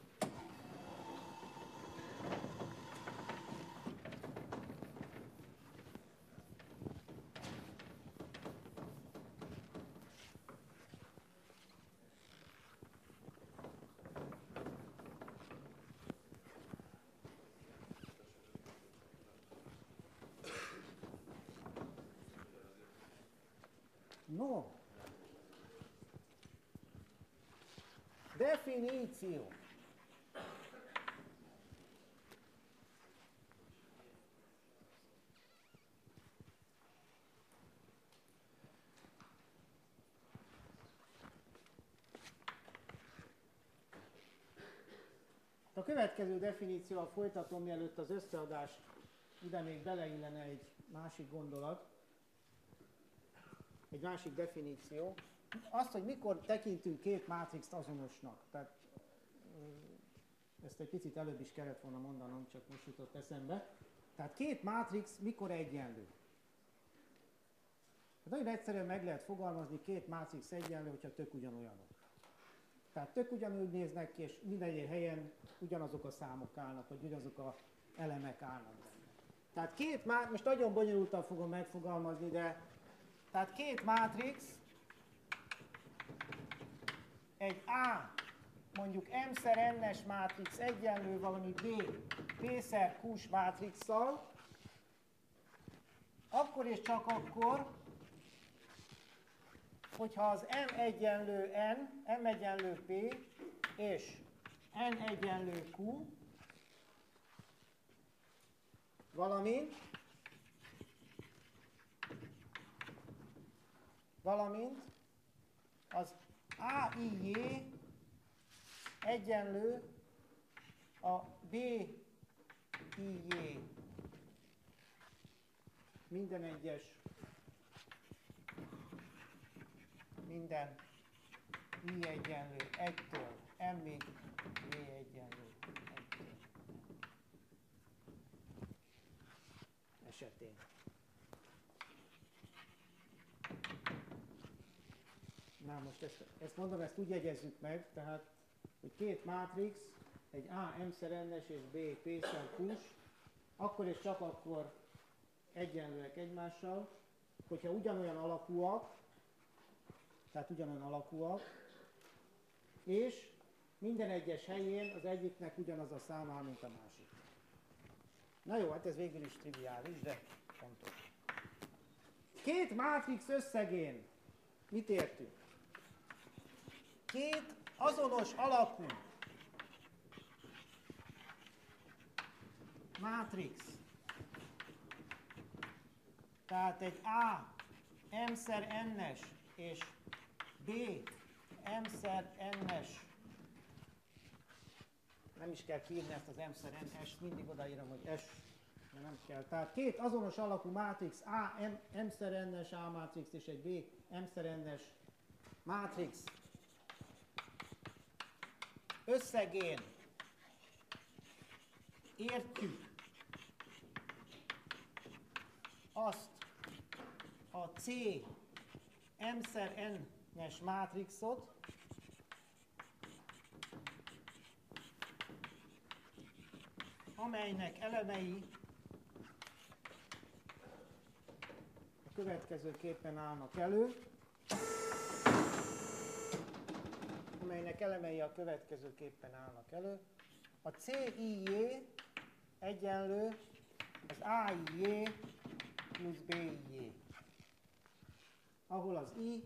No. Definíció. A következő definícióval folytatom, mielőtt az összeadás ide még beleillene egy másik gondolat, egy másik definíció. Azt, hogy mikor tekintünk két mátrixt azonosnak. Tehát ezt egy picit előbb is kellett volna mondanom, csak most jutott eszembe. Tehát két mátrix mikor egyenlő? Nagyon egyszerűen meg lehet fogalmazni, két mátrix egyenlő, hogyha tök ugyanolyanok. Tehát tök ugyanúgy néznek ki, és minden helyen ugyanazok a számok állnak, vagy ugyanazok az elemek állnak benne. Tehát most nagyon bonyolultan fogom megfogalmazni, de tehát két mátrix, egy A, mondjuk M-szer N-es mátrix egyenlő valami B, P-szer Q-s mátrixsal, akkor és csak akkor, hogyha az M egyenlő N, M egyenlő P, és N egyenlő Q, valamint az AIJ egyenlő a BIJ minden I egyenlő 1-től M-ig, J egyenlő 1-től esetén. Na most ezt mondom, ezt úgy jegyezzük meg, tehát, hogy két mátrix, egy A M-szer N-es és B P-szer Q-s, akkor és csak akkor egyenlőek egymással, hogyha ugyanolyan alakúak, és minden egyes helyén az egyiknek ugyanaz a száma, mint a másik. Na jó, hát ez végül is triviális, de fontos. Két mátrix összegén mit értünk? Két azonos alakú mátrix. Tehát egy A M-szer N-es és B M-szer N-es, nem is kell kiírni ezt az M-szer N-es, mindig odaírom, hogy S, de nem kell. Tehát két azonos alakú mátrix, A M-szer N-es A mátrix és egy B M-szer N-es mátrix összegén értjük azt a C M-szer N-es mátrixot, amelynek elemei a következőképpen állnak elő. A CIJ egyenlő az AIJ plusz BIJ, ahol az I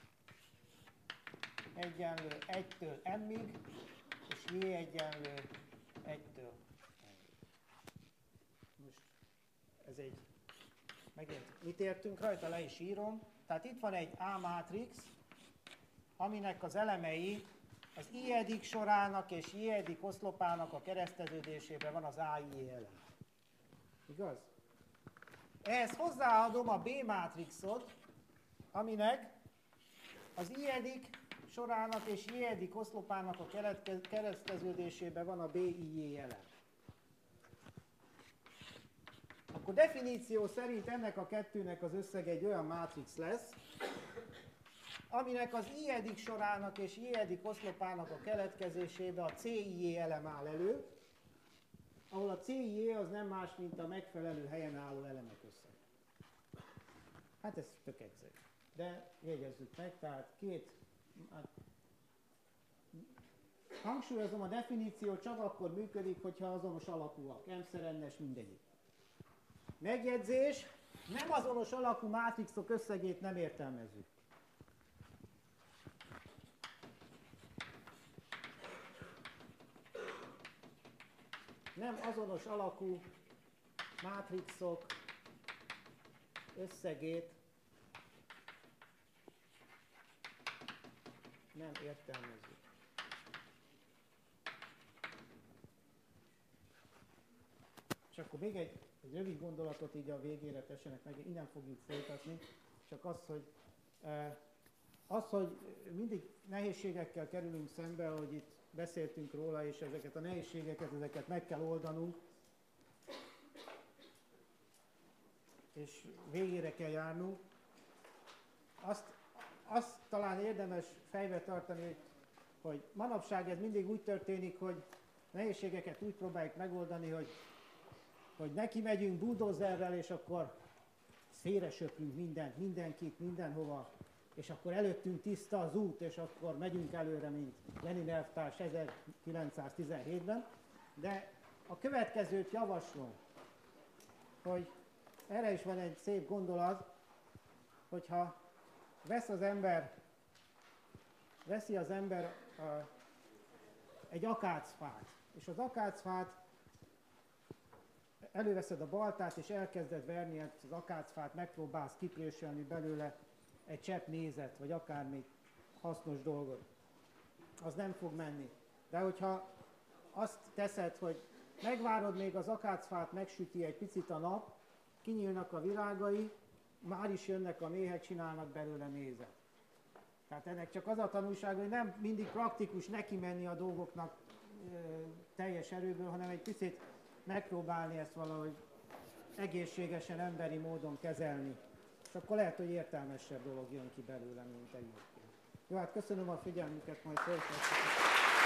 egyenlő 1-től M-ig, és J egyenlő 1-től M-ig. Most ez egy, megint mit értünk rajta, le is írom. Tehát itt van egy A mátrix, aminek az elemei az i-edik sorának és j-edik oszlopának a kereszteződésében van az AIJ elem. Igaz? Ehhez hozzáadom a B mátrixot, aminek az i-edik sorának és j-edik oszlopának a kereszteződésében van a BIJ elem. Akkor definíció szerint ennek a kettőnek az összege egy olyan mátrix lesz, aminek az i-edik sorának és j-edik oszlopának a keletkezésében a CIJ elem áll elő, ahol a CIJ az nem más, mint a megfelelő helyen álló elemek összege. Hát ez tök egyszerű. De jegyezzük meg, tehát hangsúlyozom, a definíció csak akkor működik, hogyha azonos alakúak, M-szer N-es mindegyik. Megjegyzés, nem azonos alakú mátrixok összegét nem értelmezzük. Nem azonos alakú mátrixok összegét nem értelmezzük. És akkor még egy rövid gondolatot így a végére tessenek meg, innen fogjuk folytatni, csak hogy mindig nehézségekkel kerülünk szembe, hogy itt beszéltünk róla, és ezeket a nehézségeket meg kell oldanunk, és végére kell járnunk. azt talán érdemes fejbe tartani, hogy manapság ez mindig úgy történik, hogy nehézségeket úgy próbáljuk megoldani, hogy neki megyünk buldózerrel, és akkor széresöprünk mindent, mindenkit, mindenhova, és akkor előttünk tiszta az út, és akkor megyünk előre, mint Lenin elvtárs 1917-ben. De a következőt javaslom, hogy erre is van egy szép gondolat, hogyha veszi az ember egy akácfát, és az akácfát előveszed a baltát, és elkezded verni az akácfát, megpróbálsz kipréselni belőle egy csepp mézet, vagy akármi hasznos dolgot. Az nem fog menni. De hogyha azt teszed, hogy megvárod, még az akácfát megsüti egy picit a nap, kinyílnak a virágai, már is jönnek a méhek, csinálnak belőle mézet. Tehát ennek csak az a tanulság, hogy nem mindig praktikus neki menni a dolgoknak teljes erőből, hanem egy picit megpróbálni ezt valahogy egészségesen, emberi módon kezelni. És akkor lehet, hogy értelmesebb dolog jön ki belőle, mint egyébként. Jó, hát köszönöm a figyelmüket, majd folytatjuk.